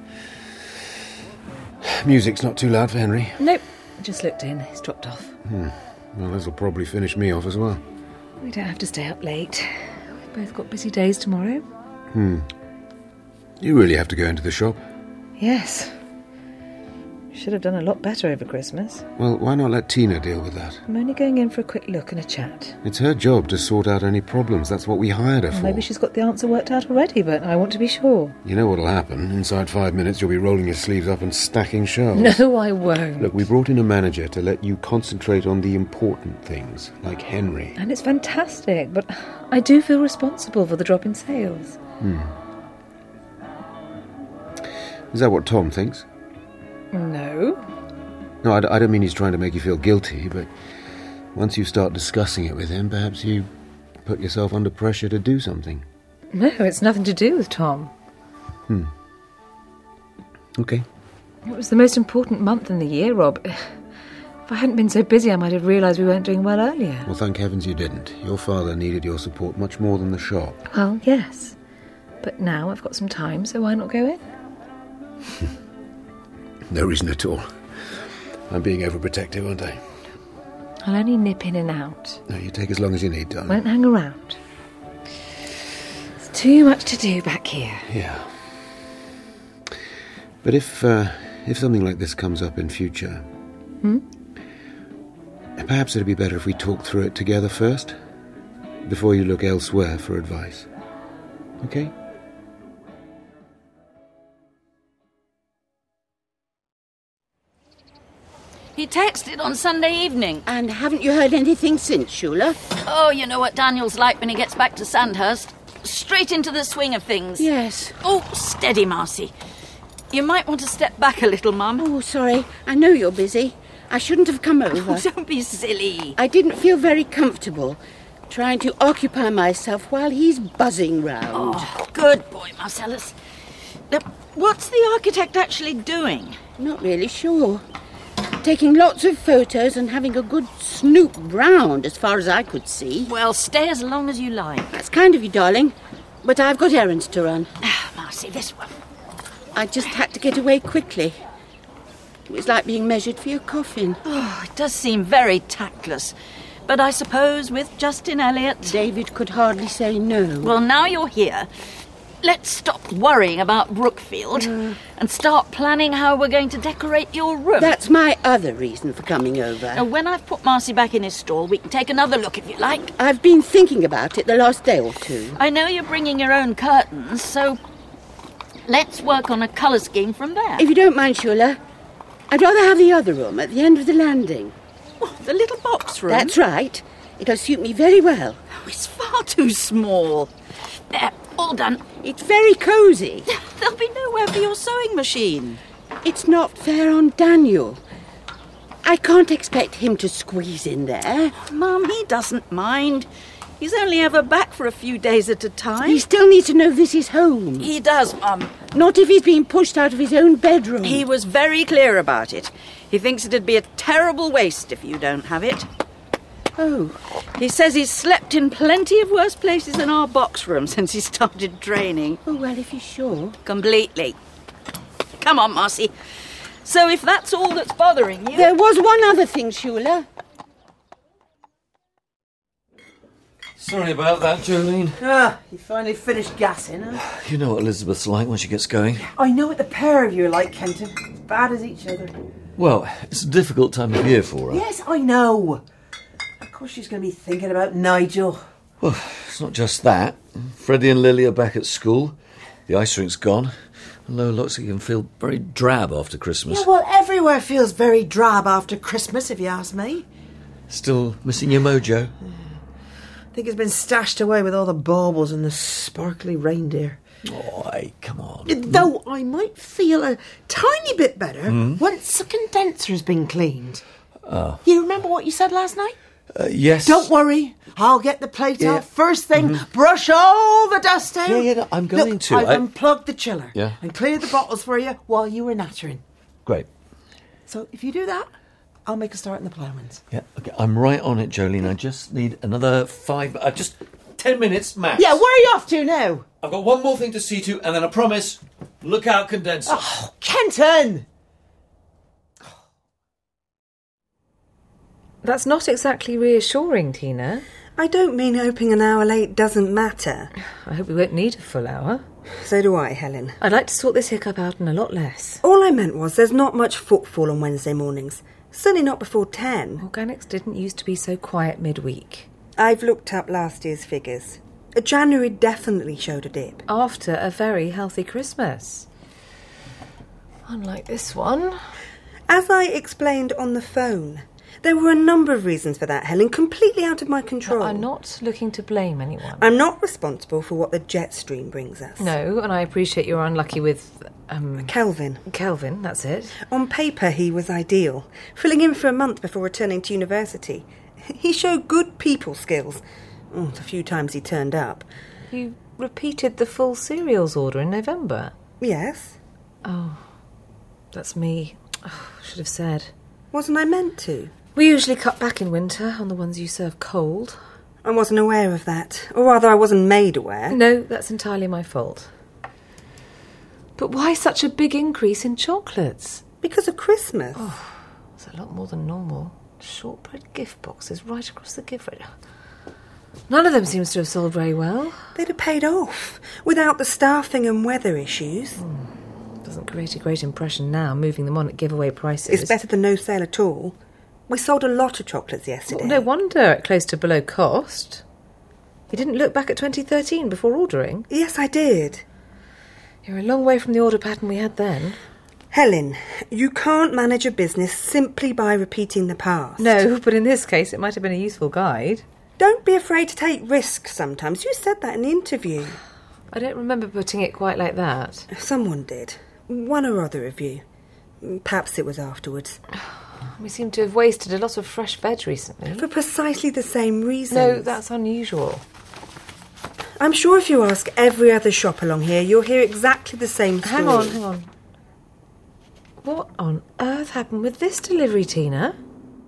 Music's not too loud for Henry.
Nope, just looked in. He's dropped off.
Hmm. Well, this'll probably finish me off as well.
We don't have to stay up late. We've both got busy days tomorrow.
Hmm. You really have to go into the shop?
Yes. Should have done a lot better over Christmas.
Well, why not let Tina deal with that?
I'm only going in for a quick look and a chat.
It's her job to sort out any problems. That's what we hired her
Well,
for.
maybe she's got the answer worked out already, but I want to be sure.
You know what'll happen? Inside five minutes, you'll be rolling your sleeves up and stacking shelves.
No, I won't.
Look, we brought in a manager to let you concentrate on the important things, like Henry.
And it's fantastic, but I do feel responsible for the drop in sales.
Hmm. Is that what Tom thinks?
No.
No, I, d- I don't mean he's trying to make you feel guilty, but once you start discussing it with him, perhaps you put yourself under pressure to do something.
No, it's nothing to do with Tom.
Hmm. Okay.
It was the most important month in the year, Rob. If I hadn't been so busy, I might have realised we weren't doing well earlier.
Well, thank heavens you didn't. Your father needed your support much more than the shop.
Well, yes. But now I've got some time, so why not go in?
No reason at all. I'm being overprotective, aren't I?
I'll only nip in and out.
No, you take as long as you need, darling.
Won't hang around. There's too much to do back here.
Yeah. But if, uh, if something like this comes up in future...
Hmm?
Perhaps it'd be better if we talk through it together first, before you look elsewhere for advice. Okay?
He texted on Sunday evening.
And haven't you heard anything since, Shula?
Oh, you know what Daniel's like when he gets back to Sandhurst. Straight into the swing of things.
Yes.
Oh, steady, Marcy. You might want to step back a little, Mum.
Oh, sorry. I know you're busy. I shouldn't have come over.
Oh, don't be silly.
I didn't feel very comfortable trying to occupy myself while he's buzzing round.
Oh, good boy, Marcellus. Now, what's the architect actually doing?
Not really sure. Taking lots of photos and having a good snoop round, as far as I could see.
Well, stay as long as you like.
That's kind of you, darling. But I've got errands to run.
Ah, Marcy, this one.
I just had to get away quickly. It was like being measured for your coffin.
Oh, it does seem very tactless. But I suppose with Justin Elliot...
David could hardly say no.
Well, now you're here. Let's stop worrying about Brookfield
Mm.
and start planning how we're going to decorate your room.
That's my other reason for coming over.
Now, when I've put Marcy back in his stall, we can take another look if you like.
I've been thinking about it the last day or two.
I know you're bringing your own curtains, so let's work on a colour scheme from there.
If you don't mind, Shula, I'd rather have the other room at the end of the landing.
Oh, the little box room?
That's right. It'll suit me very well.
Oh, it's far too small. There, all done.
It's very cosy.
There'll be nowhere for your sewing machine.
It's not fair on Daniel. I can't expect him to squeeze in there.
Mum, he doesn't mind. He's only ever back for a few days at a time.
He still needs to know this is home.
He does, Mum.
Not if he's being pushed out of his own bedroom.
He was very clear about it. He thinks it'd be a terrible waste if you don't have it.
Oh.
He says he's slept in plenty of worse places than our box room since he started training.
Oh, well, if he's sure.
Completely. Come on, Marcy. So if that's all that's bothering you...
There was one other thing, Shula.
Sorry about that, Jolene.
Ah, you finally finished gassing, huh?
You know what Elizabeth's like when she gets going.
I know what the pair of you are like, Kenton. As bad as each other.
Well, it's a difficult time of year for her.
Yes, I know. Of course she's going to be thinking about Nigel.
Well, it's not just that. Freddie and Lily are back at school. The ice rink's gone. And Lola looks like you can feel very drab after Christmas.
Yeah, well, everywhere feels very drab after Christmas, if you ask me.
Still missing your mojo?
I think it's been stashed away with all the baubles and the sparkly reindeer.
Oh, hey, come on.
Though I might feel a tiny bit better
Mm.
once the condenser's been cleaned.
Oh.
You remember what you said last night?
Uh, yes.
Don't worry, I'll get the plate
Yeah.
off first thing,
Mhm.
brush all the dust out.
Yeah, yeah, no, I'm going
Look,
to.
I've
I-
unplugged the chiller
Yeah.
and cleared the bottles for you while you were nattering.
Great.
So if you do that, I'll make a start in the ploughmans.
Yeah, okay. I'm right on it, Jolene. I just need another five... Uh, just ten minutes max.
Yeah, where are you off to now?
I've got one more thing to see to, and then I promise, look out, condenser.
Oh, Kenton!
That's not exactly reassuring, Tina.
I don't mean opening an hour late doesn't matter.
I hope we won't need a full hour.
So do I, Helen.
I'd like to sort this hiccup out in a lot less.
All I meant was there's not much footfall on Wednesday mornings. Certainly not before ten.
Organics didn't used to be so quiet midweek.
I've looked up last year's figures. January definitely showed a dip.
After a very healthy Christmas. Unlike this one.
As I explained on the phone, there were a number of reasons for that, Helen, completely out of my control.
I'm not looking to blame anyone.
I'm not responsible for what the jet stream brings us.
No, and I appreciate you're unlucky with... Um,
Kelvin.
Kelvin, that's it.
On paper, he was ideal, filling in for a month before returning to university. He showed good people skills. Oh, the few times he turned up.
You repeated the full cereals order in November?
Yes.
Oh, that's me. Oh, should have said.
Wasn't I meant to?
We usually cut back in winter on the ones you serve cold.
I wasn't aware of that. Or rather, I wasn't made aware.
No, that's entirely my fault. But why such a big increase in chocolates?
Because of Christmas.
Oh, it's a lot more than normal. Shortbread gift boxes right across the gift register. None of them seems to have sold very well.
They'd have paid off, without the staffing and weather issues.
Mm. Doesn't create a great impression now, moving them on at giveaway prices.
It's better than no sale at all. We sold a lot of chocolates yesterday.
Well, no wonder at close to below cost. You didn't look back at twenty thirteen before ordering?
Yes, I did.
You're a long way from the order pattern we had then.
Helen, you can't manage a business simply by repeating the past.
No, but in this case it might have been a useful guide.
Don't be afraid to take risks sometimes. You said that in the interview.
I don't remember putting it quite like that.
Someone did. One or other of you. Perhaps it was afterwards.
We seem to have wasted a lot of fresh veg recently.
For precisely the same reasons.
No, that's unusual.
I'm sure if you ask every other shop along here, you'll hear exactly the same story.
Hang on, hang on. What on earth happened with this delivery, Tina?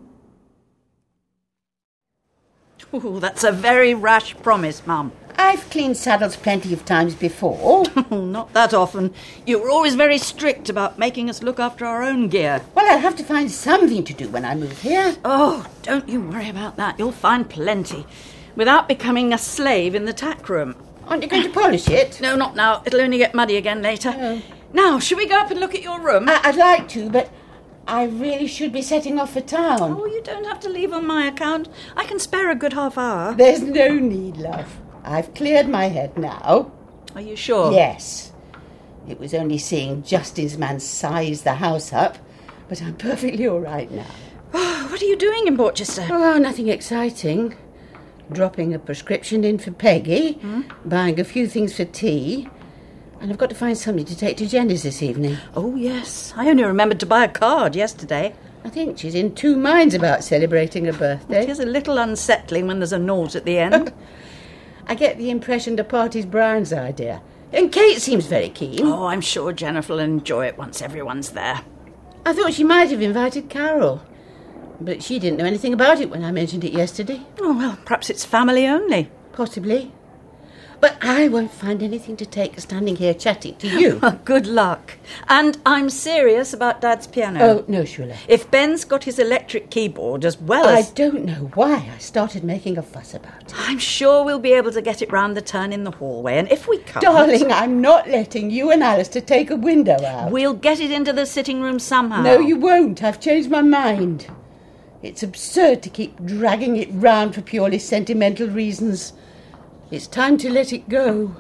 Oh, that's a very rash promise, Mum.
I've cleaned saddles plenty of times before.
Not that often. You were always very strict about making us look after our own gear.
Well, I'll have to find something to do when I move here.
Oh, don't you worry about that. You'll find plenty. Without becoming a slave in the tack room.
Aren't you going to polish it?
No, not now. It'll only get muddy again later.
Oh.
Now, shall we go up and look at your room?
I- I'd like to, but I really should be setting off for town.
Oh, you don't have to leave on my account. I can spare a good half hour.
There's no need, love. I've cleared my head now.
Are you sure?
Yes. It was only seeing Justin's man size the house up, but I'm perfectly all right now.
Oh, what are you doing in Portchester?
Oh, nothing exciting. Dropping a prescription in for Peggy,
Hmm?
buying a few things for tea, and I've got to find somebody to take to Jenny's this evening.
Oh, yes. I only remembered to buy a card yesterday.
I think she's in two minds about celebrating her birthday.
It is a little unsettling when there's a naught at the end.
I get the impression the party's Brian's idea. And Kate seems very keen.
Oh, I'm sure Jennifer will enjoy it once everyone's there.
I thought she might have invited Carol. But she didn't know anything about it when I mentioned it yesterday.
Oh, well, perhaps it's family only.
Possibly. But I won't find anything to take standing here chatting to you.
Good luck. And I'm serious about Dad's piano.
Oh, no, Shula.
If Ben's got his electric keyboard as well
I
as...
don't know why I started making a fuss about it.
I'm sure we'll be able to get it round the turn in the hallway, and if we can't...
Darling, I'm not letting you and Alistair take a window out.
We'll get it into the sitting room somehow.
No, you won't. I've changed my mind. It's absurd to keep dragging it round for purely sentimental reasons. It's time to let it go.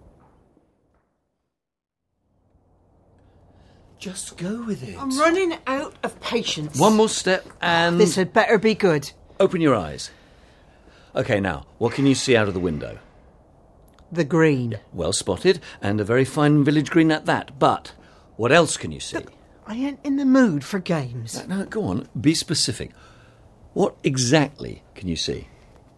Just go with it.
I'm running out of patience.
One more step and...
This had better be good.
Open your eyes. OK, now, what can you see out of the window?
The green.
Well spotted, and a very fine village green at that. But what else can you see?
Look, I ain't in the mood for games.
No, no, go on, be specific. What exactly can you see?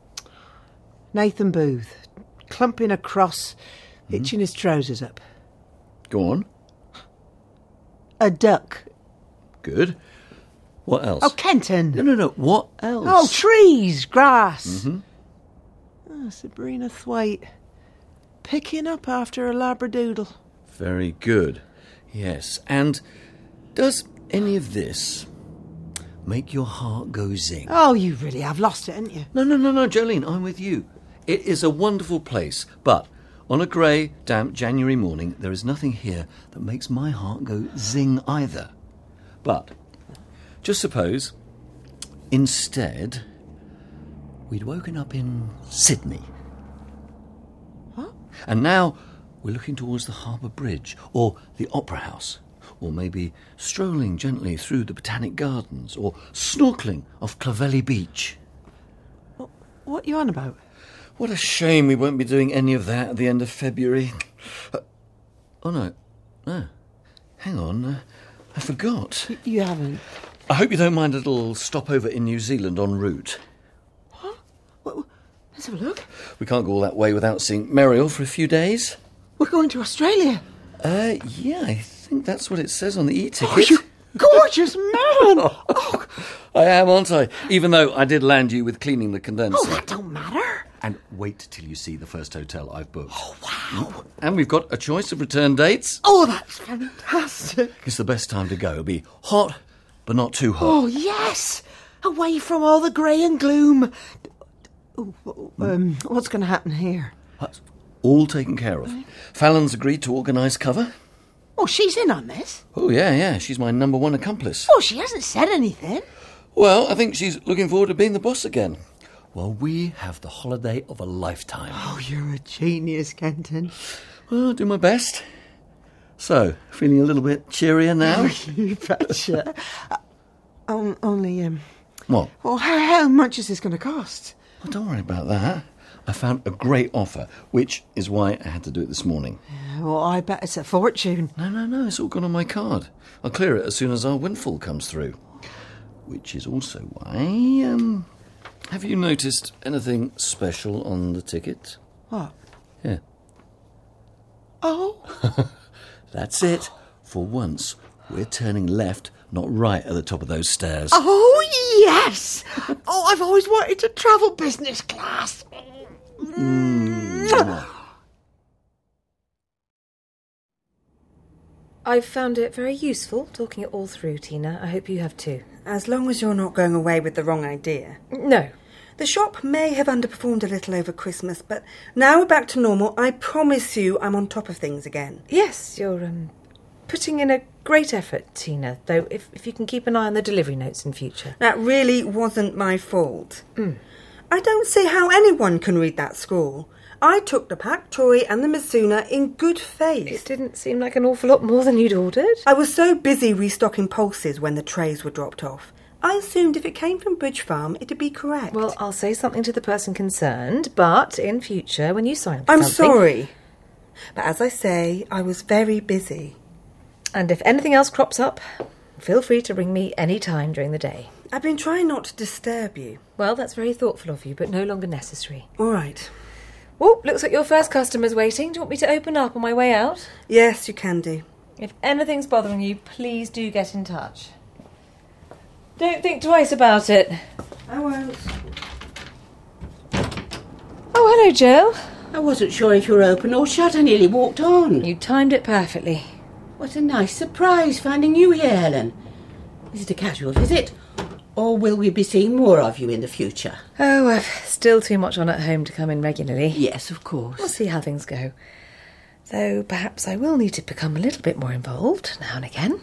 Nathan Booth, clumping across, hitching his trousers up.
Go on.
A duck.
Good. What else?
Oh, Kenton.
No, no, no. What else?
Oh, trees, grass.
Mm-hmm.
Oh, Sabrina Thwaite, picking up after a labradoodle.
Very good. Yes. And does any of this make your heart go zing?
Oh, you really have lost it, haven't you?
No, no, no, no, Jolene, I'm with you. It is a wonderful place, but on a grey, damp January morning, there is nothing here that makes my heart go zing either. But just suppose, instead, we'd woken up in Sydney.
What?
And now we're looking towards the Harbour Bridge, or the Opera House, or maybe strolling gently through the Botanic Gardens, or snorkelling off Clovelly Beach.
What, what are you on about?
What a shame we won't be doing any of that at the end of February. Uh, oh, no. No. Hang on. Uh, I forgot.
Y- you haven't?
I hope you don't mind a little stopover in New Zealand en route.
What? What? Let's have a look.
We can't go all that way without seeing Muriel for a few days.
We're going to Australia.
Uh, yeah, I think that's what it says on the e-ticket.
Oh, you gorgeous man! Oh.
I am, aren't I? Even though I did land you with cleaning the condenser.
Oh, that don't matter.
And wait till you see the first hotel I've booked. Oh, wow. And we've got a choice of return dates.
Oh, that's fantastic.
It's the best time to go. It'll be hot, but not too hot.
Oh, yes. Away from all the grey and gloom. Oh, um, what's going to happen here?
That's all taken care of. Fallon's agreed to organise cover.
Oh, she's in on this?
Oh, yeah, yeah. She's my number one accomplice.
Oh, she hasn't said anything.
Well, I think she's looking forward to being the boss again. Well, we have the holiday of a lifetime.
Oh, you're a genius, Kenton.
Well, I'll do my best. So, feeling a little bit cheerier now?
Oh, you betcha. uh, um, only, um...
What?
Well, how, how much is this going to cost?
Well, don't worry about that. I found a great offer, which is why I had to do it this morning.
Yeah, well, I bet it's a fortune.
No, no, no, it's all gone on my card. I'll clear it as soon as our windfall comes through. Which is also why, um... have you noticed anything special on the ticket?
What?
Yeah.
Oh.
That's it. For once, we're turning left, not right at the top of those stairs.
Oh, yes! Oh, I've always wanted to travel business class.
Mm.
I've found it very useful talking it all through, Tina. I hope you have too.
As long as you're not going away with the wrong idea.
No.
The shop may have underperformed a little over Christmas, but now we're back to normal. I promise you I'm on top of things again.
Yes, you're um, putting in a great effort, Tina, though if, if you can keep an eye on the delivery notes in future.
That really wasn't my fault.
Mm.
I don't see how anyone can read that scrawl. I took the pak choi and the Mizuna in good faith.
It didn't seem like an awful lot more than you'd ordered.
I was so busy restocking pulses when the trays were dropped off. I assumed if it came from Bridge Farm, it'd be correct.
Well, I'll say something to the person concerned, but in future, when you sign for
I'm
something...
sorry. But as I say, I was very busy.
And if anything else crops up, feel free to ring me any time during the day.
I've been trying not to disturb you.
Well, that's very thoughtful of you, but no longer necessary.
All right.
Oh, looks like your first customer's waiting. Do you want me to open up on my way out?
Yes, you can do.
If anything's bothering you, please do get in touch. Don't think twice about it.
I won't.
Oh, hello, Jill.
I wasn't sure if you were open or shut. I nearly walked on.
You timed it perfectly.
What a nice surprise finding you here, Helen. Is it a casual visit? Or will we be seeing more of you in the future?
Oh, I've still too much on at home to come in regularly.
Yes, of course.
We'll see how things go. Though perhaps I will need to become a little bit more involved now and again.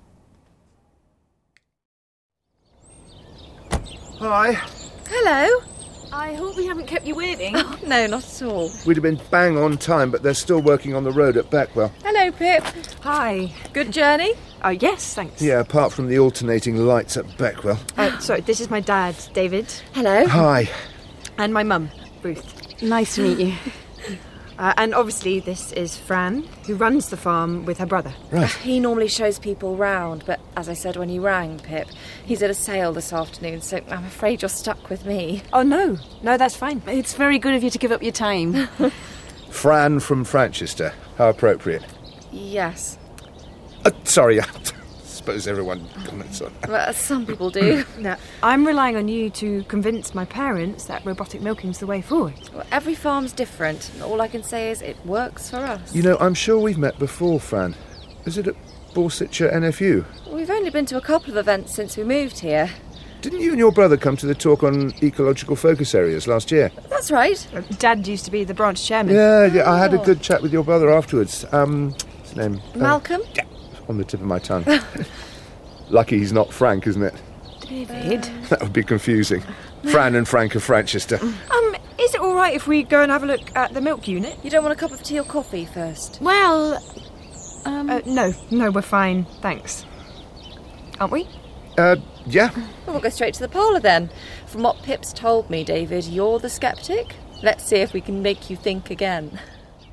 Hi.
Hello. I hope we haven't kept you waiting.
Oh, no, not at all.
We'd have been bang on time, but they're still working on the road at Beckwell.
Hello, Pip.
Hi.
Good journey?
Oh, yes, thanks.
Yeah, apart from the alternating lights at Beckwell.
Uh, sorry, this is my dad, David.
Hello.
Hi.
And my mum, Ruth.
Nice to meet you.
Uh, and obviously this is Fran, who runs the farm with her brother.
Right.
He normally shows people round, but as I said when you rang, Pip, he's at a sale this afternoon, so I'm afraid you're stuck with me.
Oh, no. No, that's fine.
It's very good of you to give up your time.
Fran from Franchester. How appropriate.
Yes.
Uh, sorry, I suppose everyone comments on that.
Well, some people do.
Now, I'm relying on you to convince my parents that robotic milking's the way forward.
Well, every farm's different, and all I can say is it works for us.
You know, I'm sure we've met before, Fran. Is it at Borsetshire N F U?
We've only been to a couple of events since we moved here.
Didn't you and your brother come to the talk on ecological focus areas last year?
That's right.
Uh, Dad used to be the branch chairman.
Yeah, yeah, I had a good chat with your brother afterwards. Um, what's his name?
Malcolm?
Uh, yeah, on the tip of my tongue. Lucky he's not Frank, isn't it?
David?
That would be confusing. Fran and Frank of Franchester.
Um, is it all right if we go and have a look at the milk unit?
You don't want a cup of tea or coffee first?
Well, um...
Uh, no, no, we're fine, thanks. Aren't we?
Uh, yeah.
Well, we'll go straight to the parlour then. From what Pip's told me, David, you're the sceptic. Let's see if we can make you think again.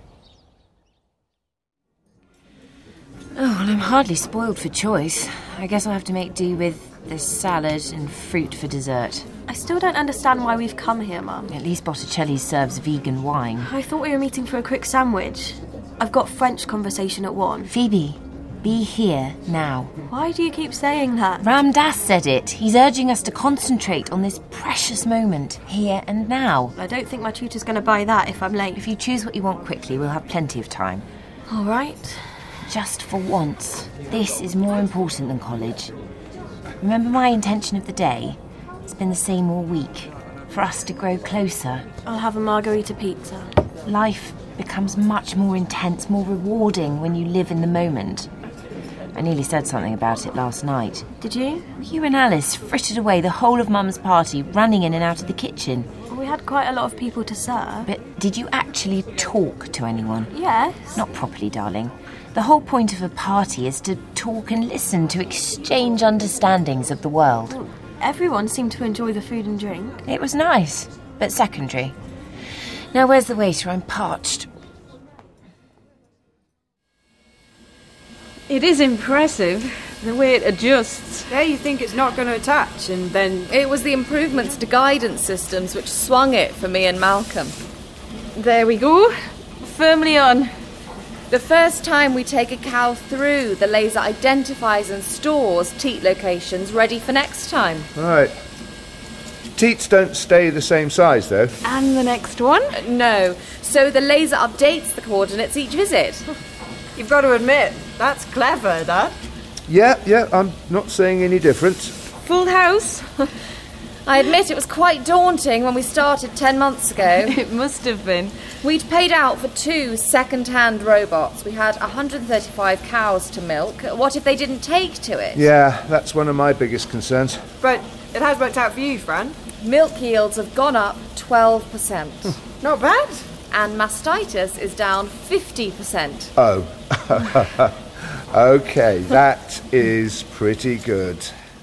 Oh, well, I'm hardly spoiled for choice. I guess I'll have to make do with this salad and fruit for dessert.
I still don't understand why we've come here, Mum.
At least Botticelli serves vegan wine.
I thought we were meeting for a quick sandwich. I've got French conversation at one.
Phoebe, be here now.
Why do you keep saying that?
Ram Dass said it. He's urging us to concentrate on this precious moment, here and now.
I don't think my tutor's going to buy that if I'm late.
If you choose what you want quickly, we'll have plenty of time.
All right.
Just for once, this is more important than college. Remember my intention of the day? It's been the same all week. For us to grow closer.
I'll have a margarita pizza.
Life becomes much more intense, more rewarding when you live in the moment. I nearly said something about it last night.
Did you?
You and Alice frittered away the whole of Mum's party, running in and out of the kitchen.
We had quite a lot of people to serve.
But did you actually talk to anyone?
Yes.
Not properly, darling. The whole point of a party is to talk and listen, to exchange understandings of the world.
Well, everyone seemed to enjoy the food and drink.
It was nice, but secondary. Now, where's the waiter? I'm parched.
It is impressive, the way it adjusts.
Yeah, you think it's not going to attach, and then...
It was the improvements to guidance systems which swung it for me and Malcolm.
There we go. Firmly on.
The first time we take a cow through, the laser identifies and stores teat locations ready for next time.
Right. Teats don't stay the same size, though.
And the next one?
Uh, no. So the laser updates the coordinates each visit.
You've got to admit, that's clever, that.
Yeah, yeah, I'm not saying any difference.
Full house?
I admit it was quite daunting when we started ten months ago.
It must have been.
We'd paid out for two second-hand robots. We had one hundred thirty-five cows to milk. What if they didn't take to it?
Yeah, that's one of my biggest concerns.
But it has worked out for you, Fran.
Milk yields have gone up twelve percent.
Not bad.
And mastitis is down fifty percent.
Oh. OK, that is pretty good.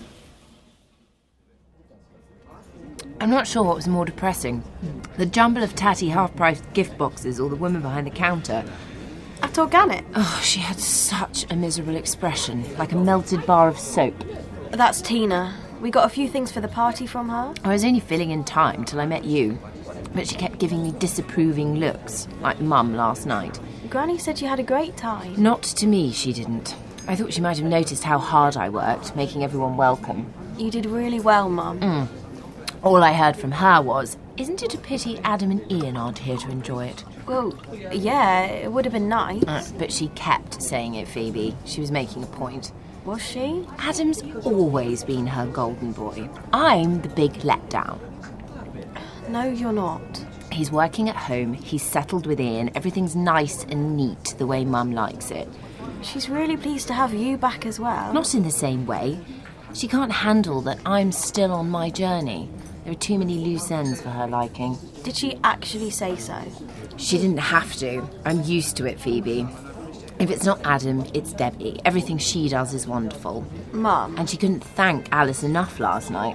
I'm not sure what was more depressing. The jumble of tatty half-price gift boxes or the woman behind the counter.
At Organic?
Oh, she had such a miserable expression, like a melted bar of soap.
That's Tina. We got a few things for the party from her.
I was only filling in time till I met you, but she kept giving me disapproving looks, like Mum last night.
Granny said you had a great time.
Not to me, she didn't. I thought she might have noticed how hard I worked, making everyone welcome.
You did really well, Mum.
Mm. All I heard from her was, isn't it a pity Adam and Ian aren't here to enjoy it?
Well, yeah, it would have been nice.
Uh, but she kept saying it, Phoebe. She was making a point.
Was she?
Adam's always been her golden boy. I'm the big letdown.
No, you're not.
He's working at home, he's settled with Ian, everything's nice and neat the way Mum likes it.
She's really pleased to have you back as well.
Not in the same way. She can't handle that I'm still on my journey. There are too many loose ends for her liking.
Did she actually say so?
She didn't have to. I'm used to it, Phoebe. If it's not Adam, it's Debbie. Everything she does is wonderful.
Mum.
And she couldn't thank Alice enough last night.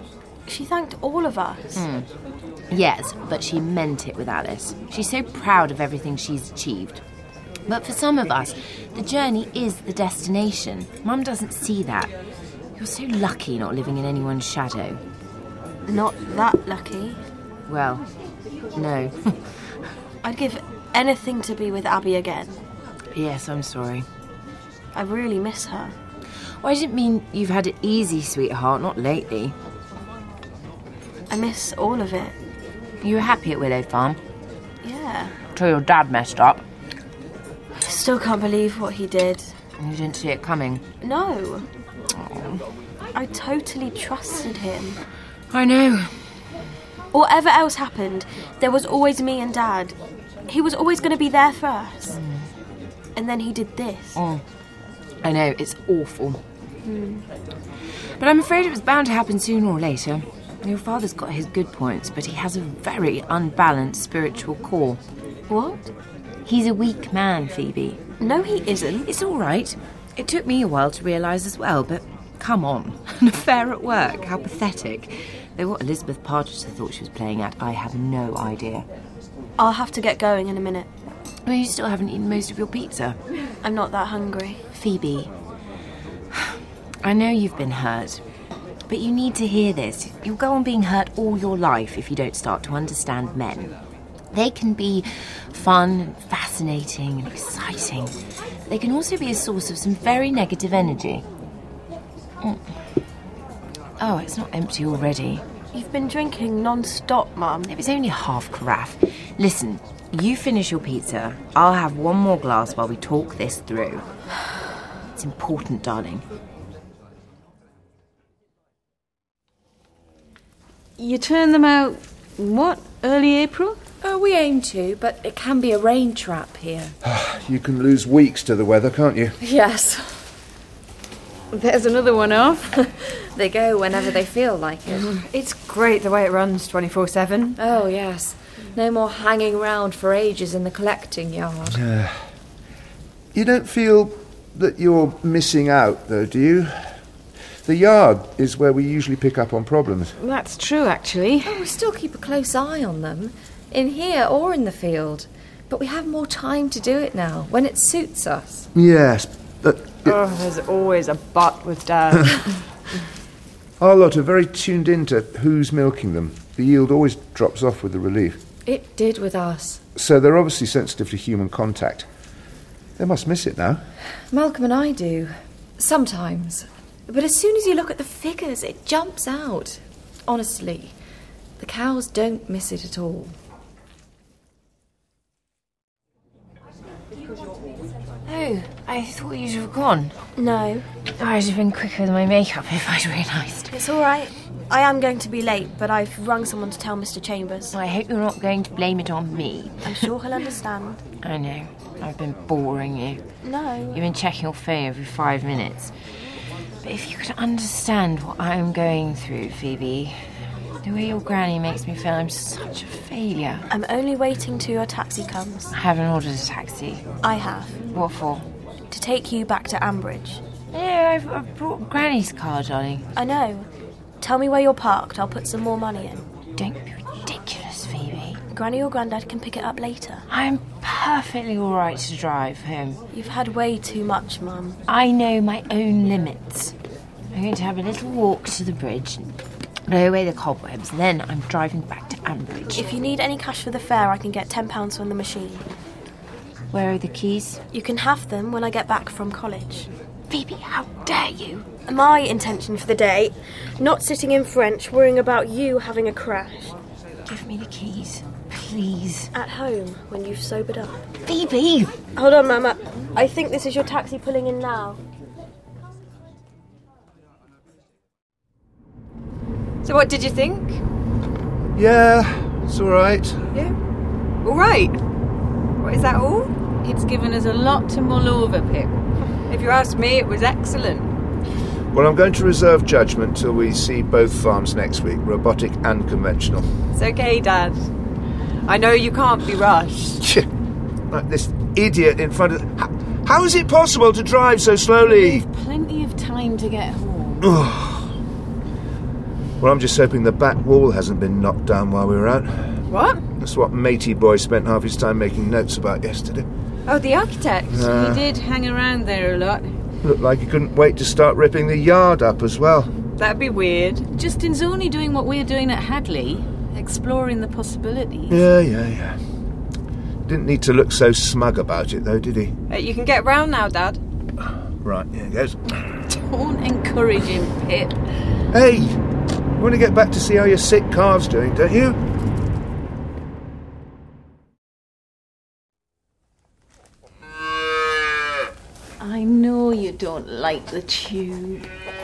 She thanked all of us.
Hmm. Yes, but she meant it with Alice. She's so proud of everything she's achieved. But for some of us, the journey is the destination. Mum doesn't see that. You're so lucky not living in anyone's shadow.
Not that lucky.
Well, no.
I'd give anything to be with Abby again.
Yes, I'm sorry.
I really miss her.
Well, I didn't mean you've had it easy, sweetheart, not lately.
I miss all of it.
You were happy at Willow Farm?
Yeah.
Till your dad messed up.
I still can't believe what he did.
You didn't see it coming?
No. Oh. I totally trusted him.
I know.
Whatever else happened, there was always me and Dad. He was always going to be there for us. Mm. And then he did this.
Mm. I know, it's awful.
Mm.
But I'm afraid it was bound to happen sooner or later. Your father's got his good points, but he has a very unbalanced spiritual core.
What?
He's a weak man, Phoebe.
No, he isn't.
It's all right. It took me a while to realise as well, but come on. An affair at work, how pathetic. Though what Elizabeth Pargeter thought she was playing at, I have no idea.
I'll have to get going in a minute.
Well, you still haven't eaten most of your pizza.
I'm not that hungry.
Phoebe, I know you've been hurt, but you need to hear this. You'll go on being hurt all your life if you don't start to understand men. They can be fun and fascinating and exciting. They can also be a source of some very negative energy. Mm. Oh, it's not empty already.
You've been drinking non-stop, Mum.
It was only half carafe. Listen, you finish your pizza. I'll have one more glass while we talk this through. It's important, darling.
You turn them out, what, early April?
Oh, we aim to, but it can be a rain trap here.
You can lose weeks to the weather, can't you?
Yes.
There's another one off.
They go whenever they feel like it.
It's great the way it runs twenty-four seven.
Oh, yes. No more hanging round for ages in the collecting yard.
Uh, you don't feel that you're missing out, though, do you? The yard is where we usually pick up on problems.
That's true, actually.
Oh, we still keep a close eye on them, in here or in the field. But we have more time to do it now, when it suits us.
Yes, but... It,
oh, there's always a but with Dad.
Our lot are very tuned in to who's milking them. The yield always drops off with the relief.
It did with us.
So they're obviously sensitive to human contact. They must miss it now.
Malcolm and I do. Sometimes. But as soon as you look at the figures, it jumps out. Honestly, the cows don't miss it at all.
Oh, I thought you'd have gone.
No.
Oh, I'd have been quicker with my makeup if I'd realised.
It's all right. I am going to be late, but I've rung someone to tell Mister Chambers.
I hope you're not going to blame it on me.
I'm sure he'll understand.
I know. I've been boring you.
No.
You've been checking your phone every five minutes. But if you could understand what I'm going through, Phoebe, the way your granny makes me feel I'm such a failure.
I'm only waiting till your taxi comes.
I haven't ordered a taxi.
I have.
What for?
To take you back to Ambridge.
Yeah, I've, I've brought Granny's car, darling.
I know. Tell me where you're parked. I'll put some more money in.
Don't be ridiculous, Phoebe.
Granny or Grandad can pick it up later.
I'm perfectly all right to drive home.
You've had way too much, Mum.
I know my own limits. I'm going to have a little walk to the bridge, blow away the cobwebs, and then I'm driving back to Ambridge.
If you need any cash for the fare, I can get ten pounds from the machine.
Where are the keys?
You can have them when I get back from college.
Phoebe, how dare you?
My intention for the day, not sitting in French, worrying about you having a crash.
Give me the keys, please.
At home, when you've sobered up.
Phoebe!
Hold on, Mama. I think this is your taxi pulling in now.
So what did you think?
Yeah, it's all right.
Yeah? All right? What, is that all?
It's given us a lot to mull over, Pip.
If you ask me, it was excellent.
Well, I'm going to reserve judgment till we see both farms next week, robotic and conventional.
It's okay, Dad. I know you can't be rushed.
Like this idiot in front of... How, how is it possible to drive so slowly?
We've plenty of time to get home.
Well, I'm just hoping the back wall hasn't been knocked down while we were out.
What?
That's what matey boy spent half his time making notes about yesterday.
Oh, the architect.
Uh,
He did hang around there a lot.
Looked like he couldn't wait to start ripping the yard up as well.
That'd be weird. Justin's only doing what we're doing at Hadley, exploring the possibilities.
Yeah, yeah, yeah. Didn't need to look so smug about it, though, did he?
Uh, you can get round now, Dad.
Right, here goes.
Don't encourage him, Pip.
Hey! You want to get back to see how your sick calf's doing, don't you?
I know you don't like the tube.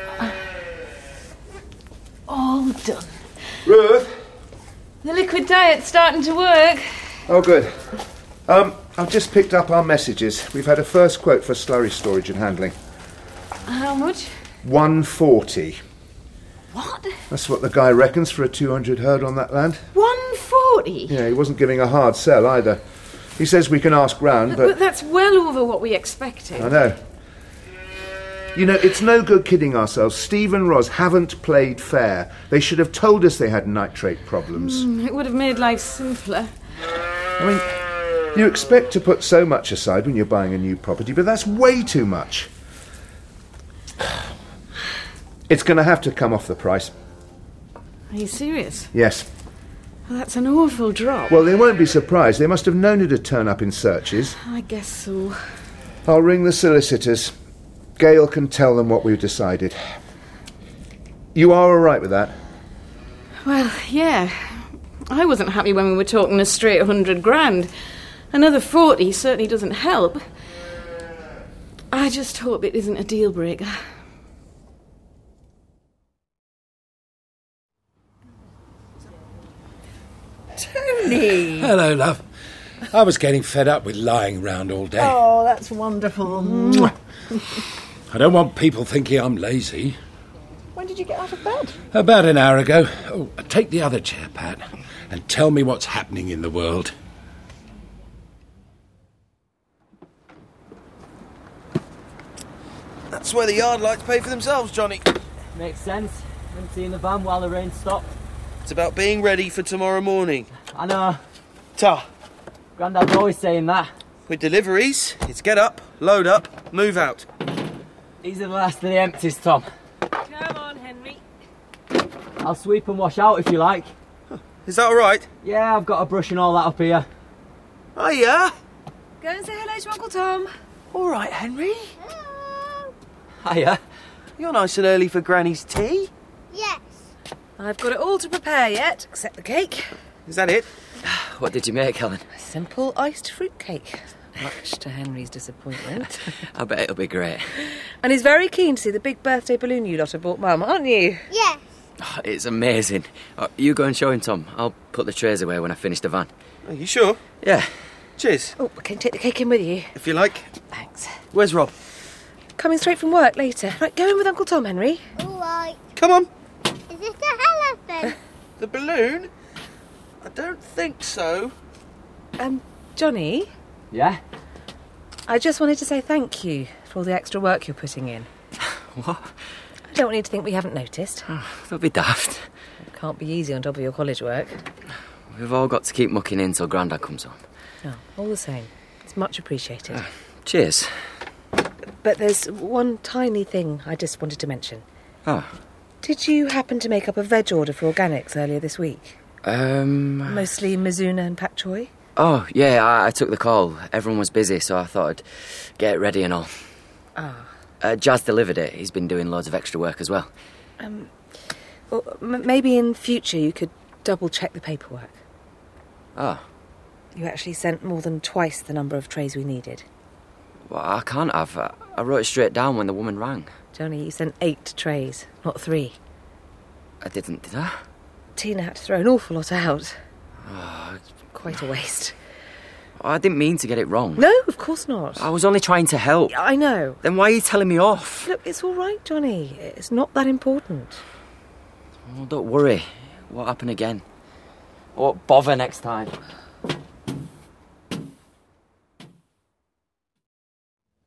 All done.
Ruth?
The liquid diet's starting to work.
Oh, good. Um, I've just picked up our messages. We've had a first quote for slurry storage and handling.
How much?
one forty.
What?
That's what the guy reckons for a two hundred herd on that land.
one forty?
Yeah, he wasn't giving a hard sell either. He says we can ask round,
But,
but...
that's well over what we expected.
I know. You know, it's no good kidding ourselves. Steve and Roz haven't played fair. They should have told us they had nitrate problems.
Mm, it would have made life simpler.
I mean, you expect to put so much aside when you're buying a new property, but that's way too much. It's going to have to come off the price.
Are you serious?
Yes.
Well, that's an awful drop.
Well, they won't be surprised. They must have known it'd turn up in searches.
I guess so.
I'll ring the solicitors. Gail can tell them what we've decided. You are all right with that?
Well, yeah. I wasn't happy when we were talking a straight hundred grand. Another forty certainly doesn't help. I just hope it isn't a deal breaker.
Tony!
Hello, love. I was getting fed up with lying round all day.
Oh, that's wonderful. Mwah.
I don't want people thinking I'm lazy.
When did you get out of bed?
About an hour ago. Oh, take the other chair, Pat, and tell me what's happening in the world.
That's where the yard lights pay for themselves, Johnny.
Makes sense. Empty in the van while the rain stopped.
It's about being ready for tomorrow morning.
I know.
Ta.
Grandad's always saying that.
With deliveries, it's get up, load up, move out.
These are the last of the empties, Tom.
Come on, Henry.
I'll sweep and wash out if you like.
Is that all right?
Yeah, I've got a brush and all that up here.
Oh, yeah?
Go and say hello to Uncle Tom.
All right, Henry.
Hiya.
You're nice and early for Granny's tea.
Yes. I've got it all to prepare yet, except the cake.
Is that it?
What did you make, Helen?
A simple iced fruit cake. Much to Henry's disappointment.
I bet it'll be great.
And he's very keen to see the big birthday balloon you lot have bought Mum, aren't you?
Yes.
Oh, it's amazing. Oh, you go and show him, Tom. I'll put the trays away when I finish the van.
Are you sure?
Yeah.
Cheers.
Oh, I can take the cake in with you.
If you like.
Thanks.
Where's Rob?
Coming straight from work later. Right, go in with Uncle Tom, Henry.
All right.
Come on.
Is this the elephant?
The balloon? I don't think so.
Um, Johnny?
Yeah?
I just wanted to say thank you for all the extra work you're putting in.
What?
I don't want you to think we haven't noticed.
Oh, that'll be daft.
It can't be easy on top of your college work.
We've all got to keep mucking in till Grandad comes home.
Oh, all the same. It's much appreciated.
Uh, cheers.
But there's one tiny thing I just wanted to mention.
Oh.
Did you happen to make up a veg order for organics earlier this week?
Um...
Mostly Mizuna and pak choi?
Oh, yeah, I, I took the call. Everyone was busy, so I thought I'd get it ready and all.
Ah.
Uh, Jazz delivered it. He's been doing loads of extra work as well.
Um, well, m- maybe in future you could double-check the paperwork.
Oh.
You actually sent more than twice the number of trays we needed.
Well, I can't have. I, I wrote it straight down when the woman rang.
Johnny, you sent eight trays, not three.
I didn't, did I?
Tina had to throw an awful lot out.
Oh,
Quite a waste.
I didn't mean to get it wrong.
No, of course not.
I was only trying to help.
I know.
Then why are you telling me off?
Look, it's all right, Johnny. It's not that important.
Oh, don't worry. Won't happen again. I won't bother next time.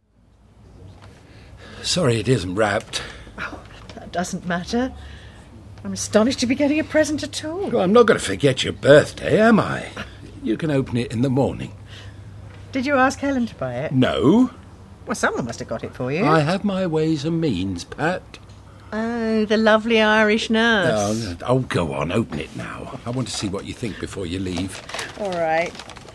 Sorry it isn't wrapped.
Oh, that doesn't matter. I'm astonished to be getting a present at all.
Well, I'm not going to forget your birthday, am I? You can open it in the morning.
Did you ask Helen to buy it?
No.
Well, someone must have got it for you.
I have my ways and means, Pat.
Oh, the lovely Irish nurse.
Oh, oh, go on, open it now. I want to see what you think before you leave.
All right.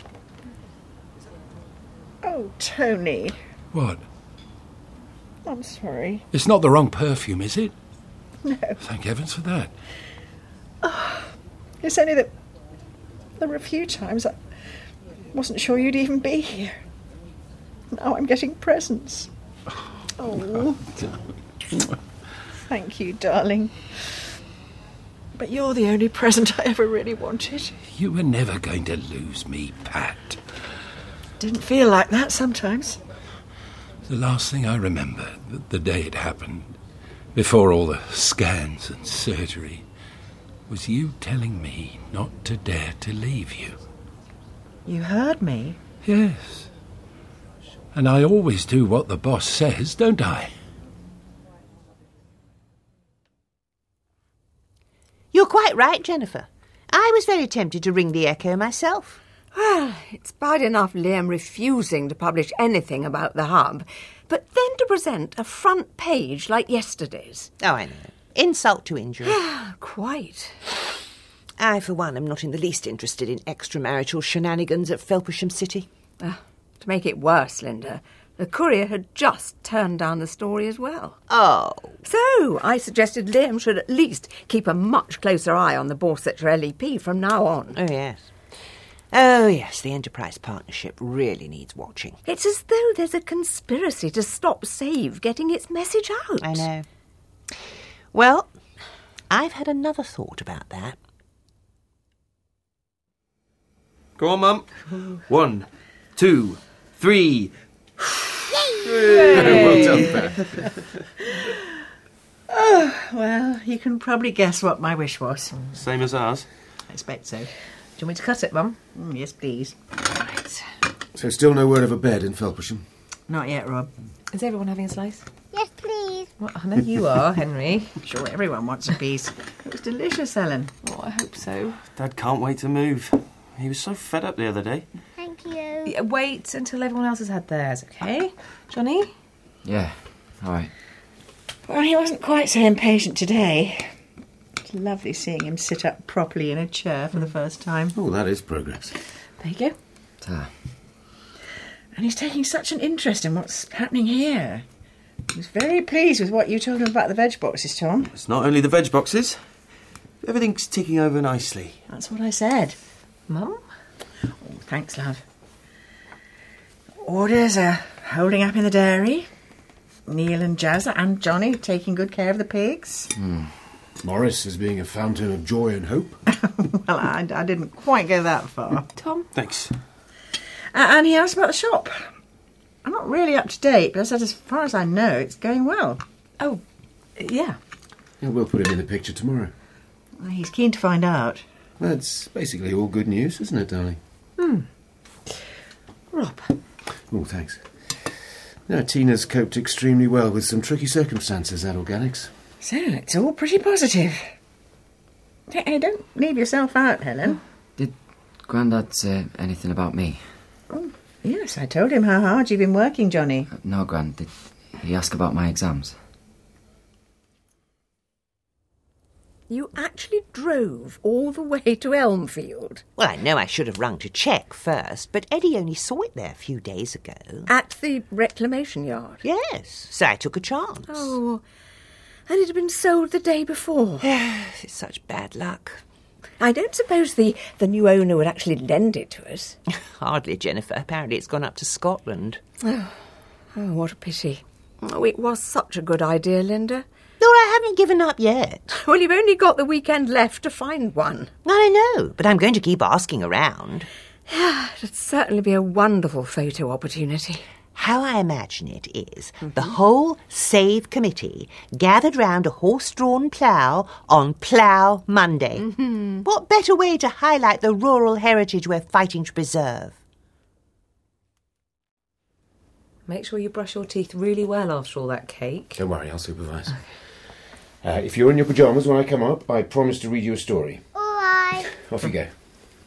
Oh, Tony.
What?
I'm sorry.
It's not the wrong perfume, is it?
No.
Thank heavens for that.
Oh, it's only that there were a few times I wasn't sure you'd even be here. Now I'm getting presents. Oh. Thank you, darling. But you're the only present I ever really wanted.
You were never going to lose me, Pat.
Didn't feel like that sometimes.
The last thing I remember, the, the day it happened, before all the scans and surgery, was you telling me not to dare to leave you.
You heard me?
Yes. And I always do what the boss says, don't I?
You're quite right, Jennifer. I was very tempted to ring the Echo myself.
Well, it's bad enough Liam refusing to publish anything about the hub, but then to present a front page like yesterday's.
Oh, I know. Insult to injury.
Quite.
I, for one, am not in the least interested in extramarital shenanigans at Felpersham City.
Uh, to make it worse, Linda, the Courier had just turned down the story as well.
Oh.
So I suggested Liam should at least keep a much closer eye on the Borsetshire L E P from now on.
Oh, yes. Oh, yes, the Enterprise Partnership really needs watching.
It's as though there's a conspiracy to stop Save getting its message out.
I know. Well, I've had another thought about that.
Go on, Mum. One, two, three.
Yay!
Well done, Pat.
Oh, well, you can probably guess what my wish was.
Same as ours.
I expect so. Do you want me to cut it, Mum? Mm, yes, please. Right.
So still no word of a bed in Felpersham?
Not yet, Rob.
Is everyone having a slice?
Yes, please.
Well, I know you are, Henry. Sure, everyone wants a piece. It was delicious, Helen.
Oh, I hope so.
Dad can't wait to move. He was so fed up the other day.
Thank you.
Yeah, wait until everyone else has had theirs, OK? Johnny?
Yeah, all right.
Well, he wasn't quite so impatient today. It's lovely seeing him sit up properly in a chair for the first time.
Oh, that is progress.
There you go.
Ta.
And he's taking such an interest in what's happening here. He was very pleased with what you told him about the veg boxes, Tom.
It's not only the veg boxes. Everything's ticking over nicely.
That's what I said. Mum? Oh, thanks, love. Orders are holding up in the dairy. Neil and Jazz and Johnny taking good care of the pigs.
Mm. Morris is being a fountain of joy and hope.
Well, I, I didn't quite go that far.
Tom?
Thanks.
Uh, and he asked about the shop. I'm not really up to date, but I said as far as I know, it's going well.
Oh, yeah.
Yeah, we'll put him in the picture tomorrow.
Well, he's keen to find out.
That's basically all good news, isn't it, darling?
Hmm. Rob.
Oh, thanks. No, Tina's coped extremely well with some tricky circumstances at Organics.
So, it's all pretty positive. Hey, hey, don't leave yourself out, Helen.
Did Grandad say anything about me?
Oh, yes, I told him how hard you've been working, Johnny.
Uh, no, Gran. Did he ask about my exams?
You actually drove all the way to Elmfield?
Well, I know I should have rung to check first, but Eddie only saw it there a few days ago.
At the reclamation yard?
Yes, so I took a chance.
Oh, and it had been sold the day before.
It's such bad luck.
I don't suppose the, the new owner would actually lend it to us.
Hardly, Jennifer. Apparently it's gone up to Scotland.
Oh, oh what a pity. Oh, it was such a good idea, Linda.
No, I haven't given up yet.
Well, you've only got the weekend left to find one.
I know, but I'm going to keep asking around.
It'd certainly be a wonderful photo opportunity.
How I imagine it is mm-hmm. the whole Save Committee gathered round a horse-drawn plough on Plough Monday.
Mm-hmm.
What better way to highlight the rural heritage we're fighting to preserve?
Make sure you brush your teeth really well after all that cake.
Don't worry, I'll supervise.
Okay.
Uh, if you're in your pyjamas when I come up, I promise to read you a story.
All right.
Off you go.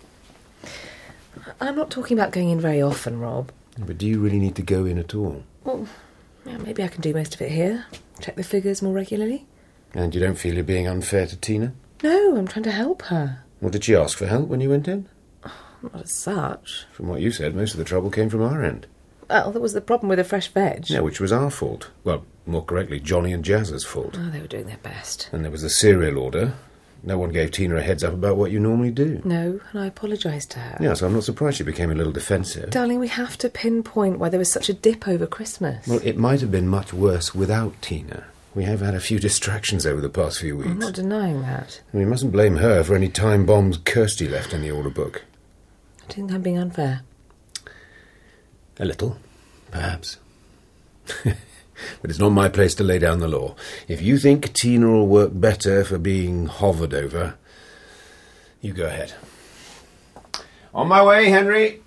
I'm not talking about going in very often, Rob.
But do you really need to go in at all?
Well, yeah, maybe I can do most of it here. Check the figures more regularly.
And you don't feel you're being unfair to Tina?
No, I'm trying to help her.
Well, did she ask for help when you went in?
Not as such.
From what you said, most of the trouble came from our end.
Well, there was the problem with the fresh veg.
Yeah, which was our fault. Well, more correctly, Johnny and Jazz's fault.
Oh, they were doing their best.
And there was the cereal order. No one gave Tina a heads up about what you normally do.
No, and I apologised to her.
Yeah, so I'm not surprised she became a little defensive.
Darling, we have to pinpoint why there was such a dip over Christmas.
Well, it might have been much worse without Tina. We have had a few distractions over the past few weeks.
I'm not denying that.
And we mustn't blame her for any time bombs Kirsty left in the order book.
I think I'm being unfair.
A little, perhaps. But it's not my place to lay down the law. If you think Tina will work better for being hovered over, you go ahead. On my way, Henry.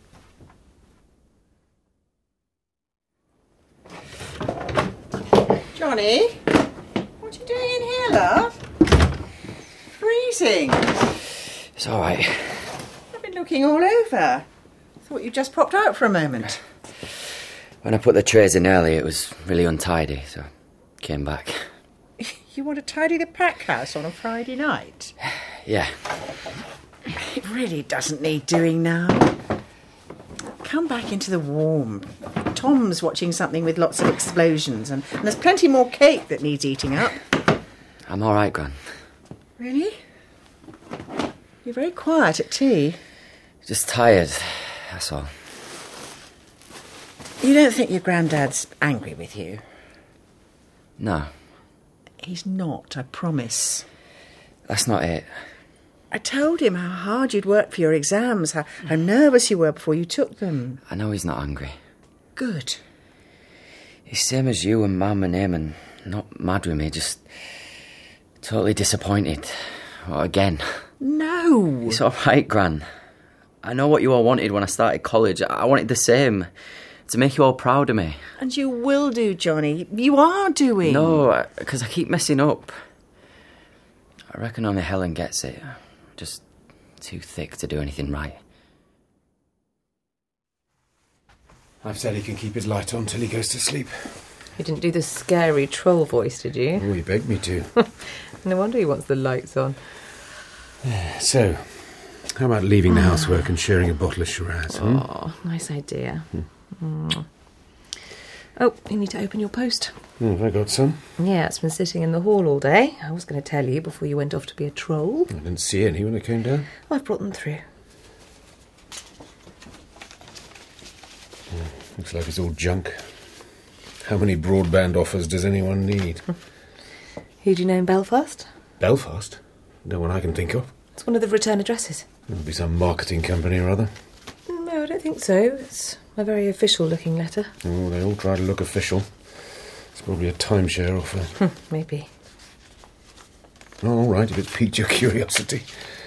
Johnny, what are you doing in here, love? Freezing.
It's all right.
I've been looking all over. Thought you just popped out for a moment.
When I put the trays in early, it was really untidy, so I came back.
You want to tidy the pack house on a Friday night?
Yeah.
It really doesn't need doing now. Come back into the warm. Tom's watching something with lots of explosions, and, and there's plenty more cake that needs eating up.
I'm all right, Gran.
Really? You're very quiet at tea.
Just tired, that's all.
You don't think your granddad's angry with you?
No,
He's not, I promise.
that's not it.
I told him how hard you'd worked for your exams, how, how nervous you were before you took them.
I know he's not angry.
Good.
He's same as you and Mum and him, and not mad with me, just totally disappointed. Well, again.
No.
It's all right, Gran. I know what you all wanted when I started college. I wanted the same. To make you all proud of me.
And you will do, Johnny. You are doing.
No, because I keep messing up. I reckon only Helen gets it. Just too thick to do anything right.
I've said he can keep his light on till he goes to sleep.
You didn't do the scary troll voice, did you?
Oh, he begged me to.
No wonder he wants the lights on.
So, how about leaving the housework and sharing a bottle of Shiraz? Hmm?
Oh, nice idea. Mm. Oh, you need to open your post.
Oh, have I got some?
Yeah, it's been sitting in the hall all day. I was going to tell you before you went off to be a troll.
I didn't see any when I came down.
Well, I've brought them through.
Oh, looks like it's all junk. How many broadband offers does anyone need?
Who do you know in Belfast?
Belfast? No one I can think of.
It's one of the return addresses.
It'll be some marketing company or other.
No, I don't think so. It's a very official-looking letter.
Oh, they all try to look official. It's probably a timeshare offer.
Maybe.
Oh, all right, if it's piqued your curiosity.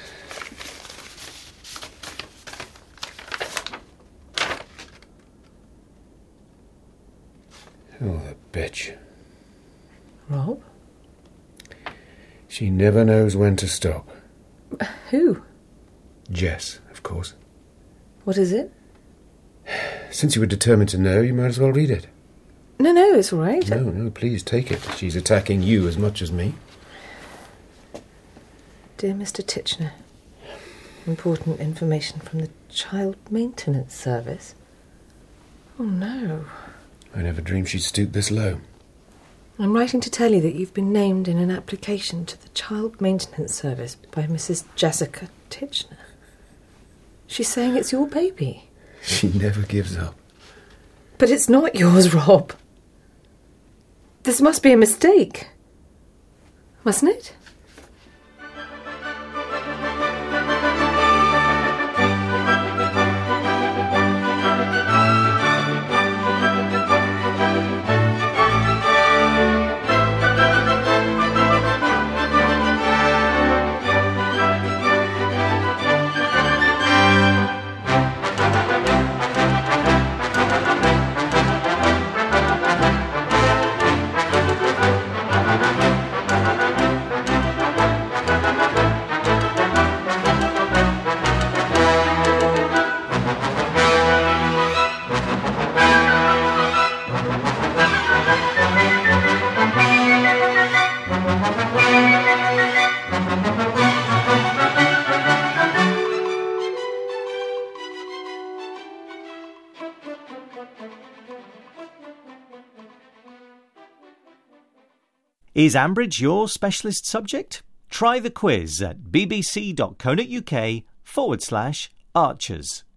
Oh, the bitch.
Rob?
She never knows when to stop.
Who?
Jess, of course.
What is it?
Since you were determined to know, you might as well read it.
No, no, it's all right.
No, no, please take it. She's attacking you as much as me.
Dear Mister Titchener, important information from the Child Maintenance Service. Oh, no.
I never dreamed she'd stoop this low.
I'm writing to tell you that you've been named in an application to the Child Maintenance Service by Missus Jessica Titchener. She's saying it's your baby.
She never gives up.
But it's not yours, Rob. This must be a mistake. Mustn't it?
Is Ambridge your specialist subject? Try the quiz at bbc.co.uk forward slash archers.